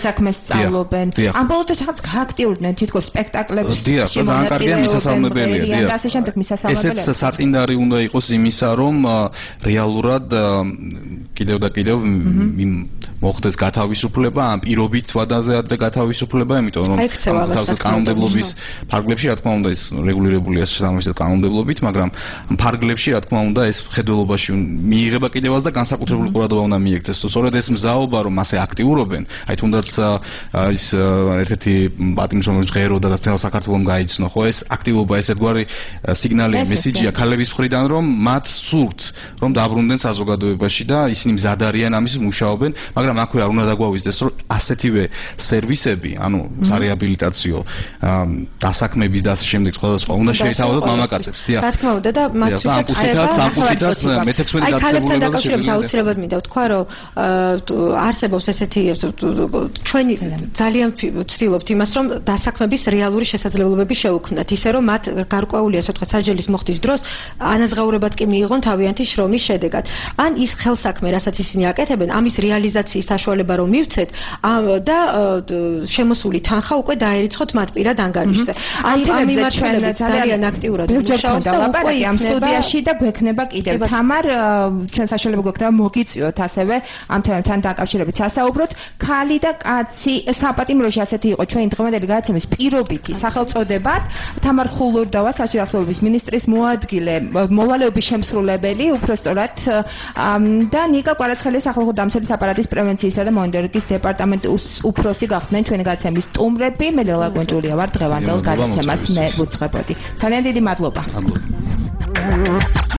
სწავლობენ. ამ ბოლო დროს რაღაც გააქტიურდნენ თითქოს სპექტაკლებში. დიახ, ძალიან კარგია, მისასალმებელია, დიახ. და ასე შემდეგ მისასალმებელია. ესეც საწინდარი უნდა იყოს იმისა, რომ რეალურად კიდევ და კიდევ მოხდეს გათავისუფლება, ამ პირობით ვადაზე ადრე გათავისუფლება, იმიტომ რომ თავის კანონმდებლობის ფარგლებში რა თქმა უნდა ეს რეგულირებულია შესაბამისად კანონმდებლობით, მაგრამ ფარგლებში რა თქმა უნდა ეს ხედველობაში მიიღება კიდევაც და განსაკუთრებული ყურადღება უნდა მიექცეს. სწორედ ეს მზაობა რომ ასე აქტიურობენ, აი თუნდაც ის ერთ-ერთი პატიმრობის ღერო და მთელ საქართველოს გაიცნო, ხო ეს აქტივობა ესეთგვარი სიგნალია, მესიჯია ქალების მხრიდან რომ მათ სურთ რომ დაბრუნდნენ საზოგადოებაში და ისინი მზად არიან ამის მუშაობენ, მაგრამ აქვე არ უნდა დაგვავიზდეს რომ ასეთივე სერვისები, ანუ სარეაბილიტაციო დასაქმების და ასე შემდეგ სხვადასხვა უნდა შეითავაზოთ მამაკაცებს, დიახ. რა თქმა უნდა და მათთვის სამფუთითაც მეთექვსმეტე აი ქალებთან დაკავშირებით აუცილებლად მინდა ვთქვა რომ არსებობს ესეთი ჩვენი ძალიან ვცდილობთ იმას რომ დასაქმების რეალური შესაძლებლობები შევქმნათ ისე რომ მათ გარკვეული ასე ვთქვათ საჯელის მოხდის დროს ანაზღაურებაც კი მიიღონ თავიანთი შრომის შედეგად. ან ის ხელსაქმე რასაც ისინი აკეთებენ ამის რეალიზაციის საშუალება რომ მივცეთ და შემოსული თანხა უკვე დაერიცხოთ მათ პირად ანგარიშზე. აი ამ მიმართულებით ძალიან აქტიურად მუშაობთ და უკვე ამ სტუდიაში და გვექნება კიდევ თამარ ჩვენ საშუალება გვექნება მოგიწვიოთ ასევე ამ თემებთან დაკავშირებით სასაუბროთ. ქალი და კაცი საპატიმროში ასეთი იყო ჩვენი დღევანდელი გადაცემის პირობითი სახელწოდებად. თამარ ხულურდავა საჭირო ახსოვების მინისტრის მოადგილე, მოვალეობის შემსრულებელი, უпростоრად და ნიკა კვარაცხელი სახალხო დამცველის აპარატის პრევენციისა და მონიტორინგის დეპარტამენტის უფროსი გახდნენ ჩვენი გადაცემის სტუმრები. მე ლელა გონჯულია ვარ, დღევანდელ გადაცემას მე ვუძღვებოდი. ძალიან დიდი მადლობა.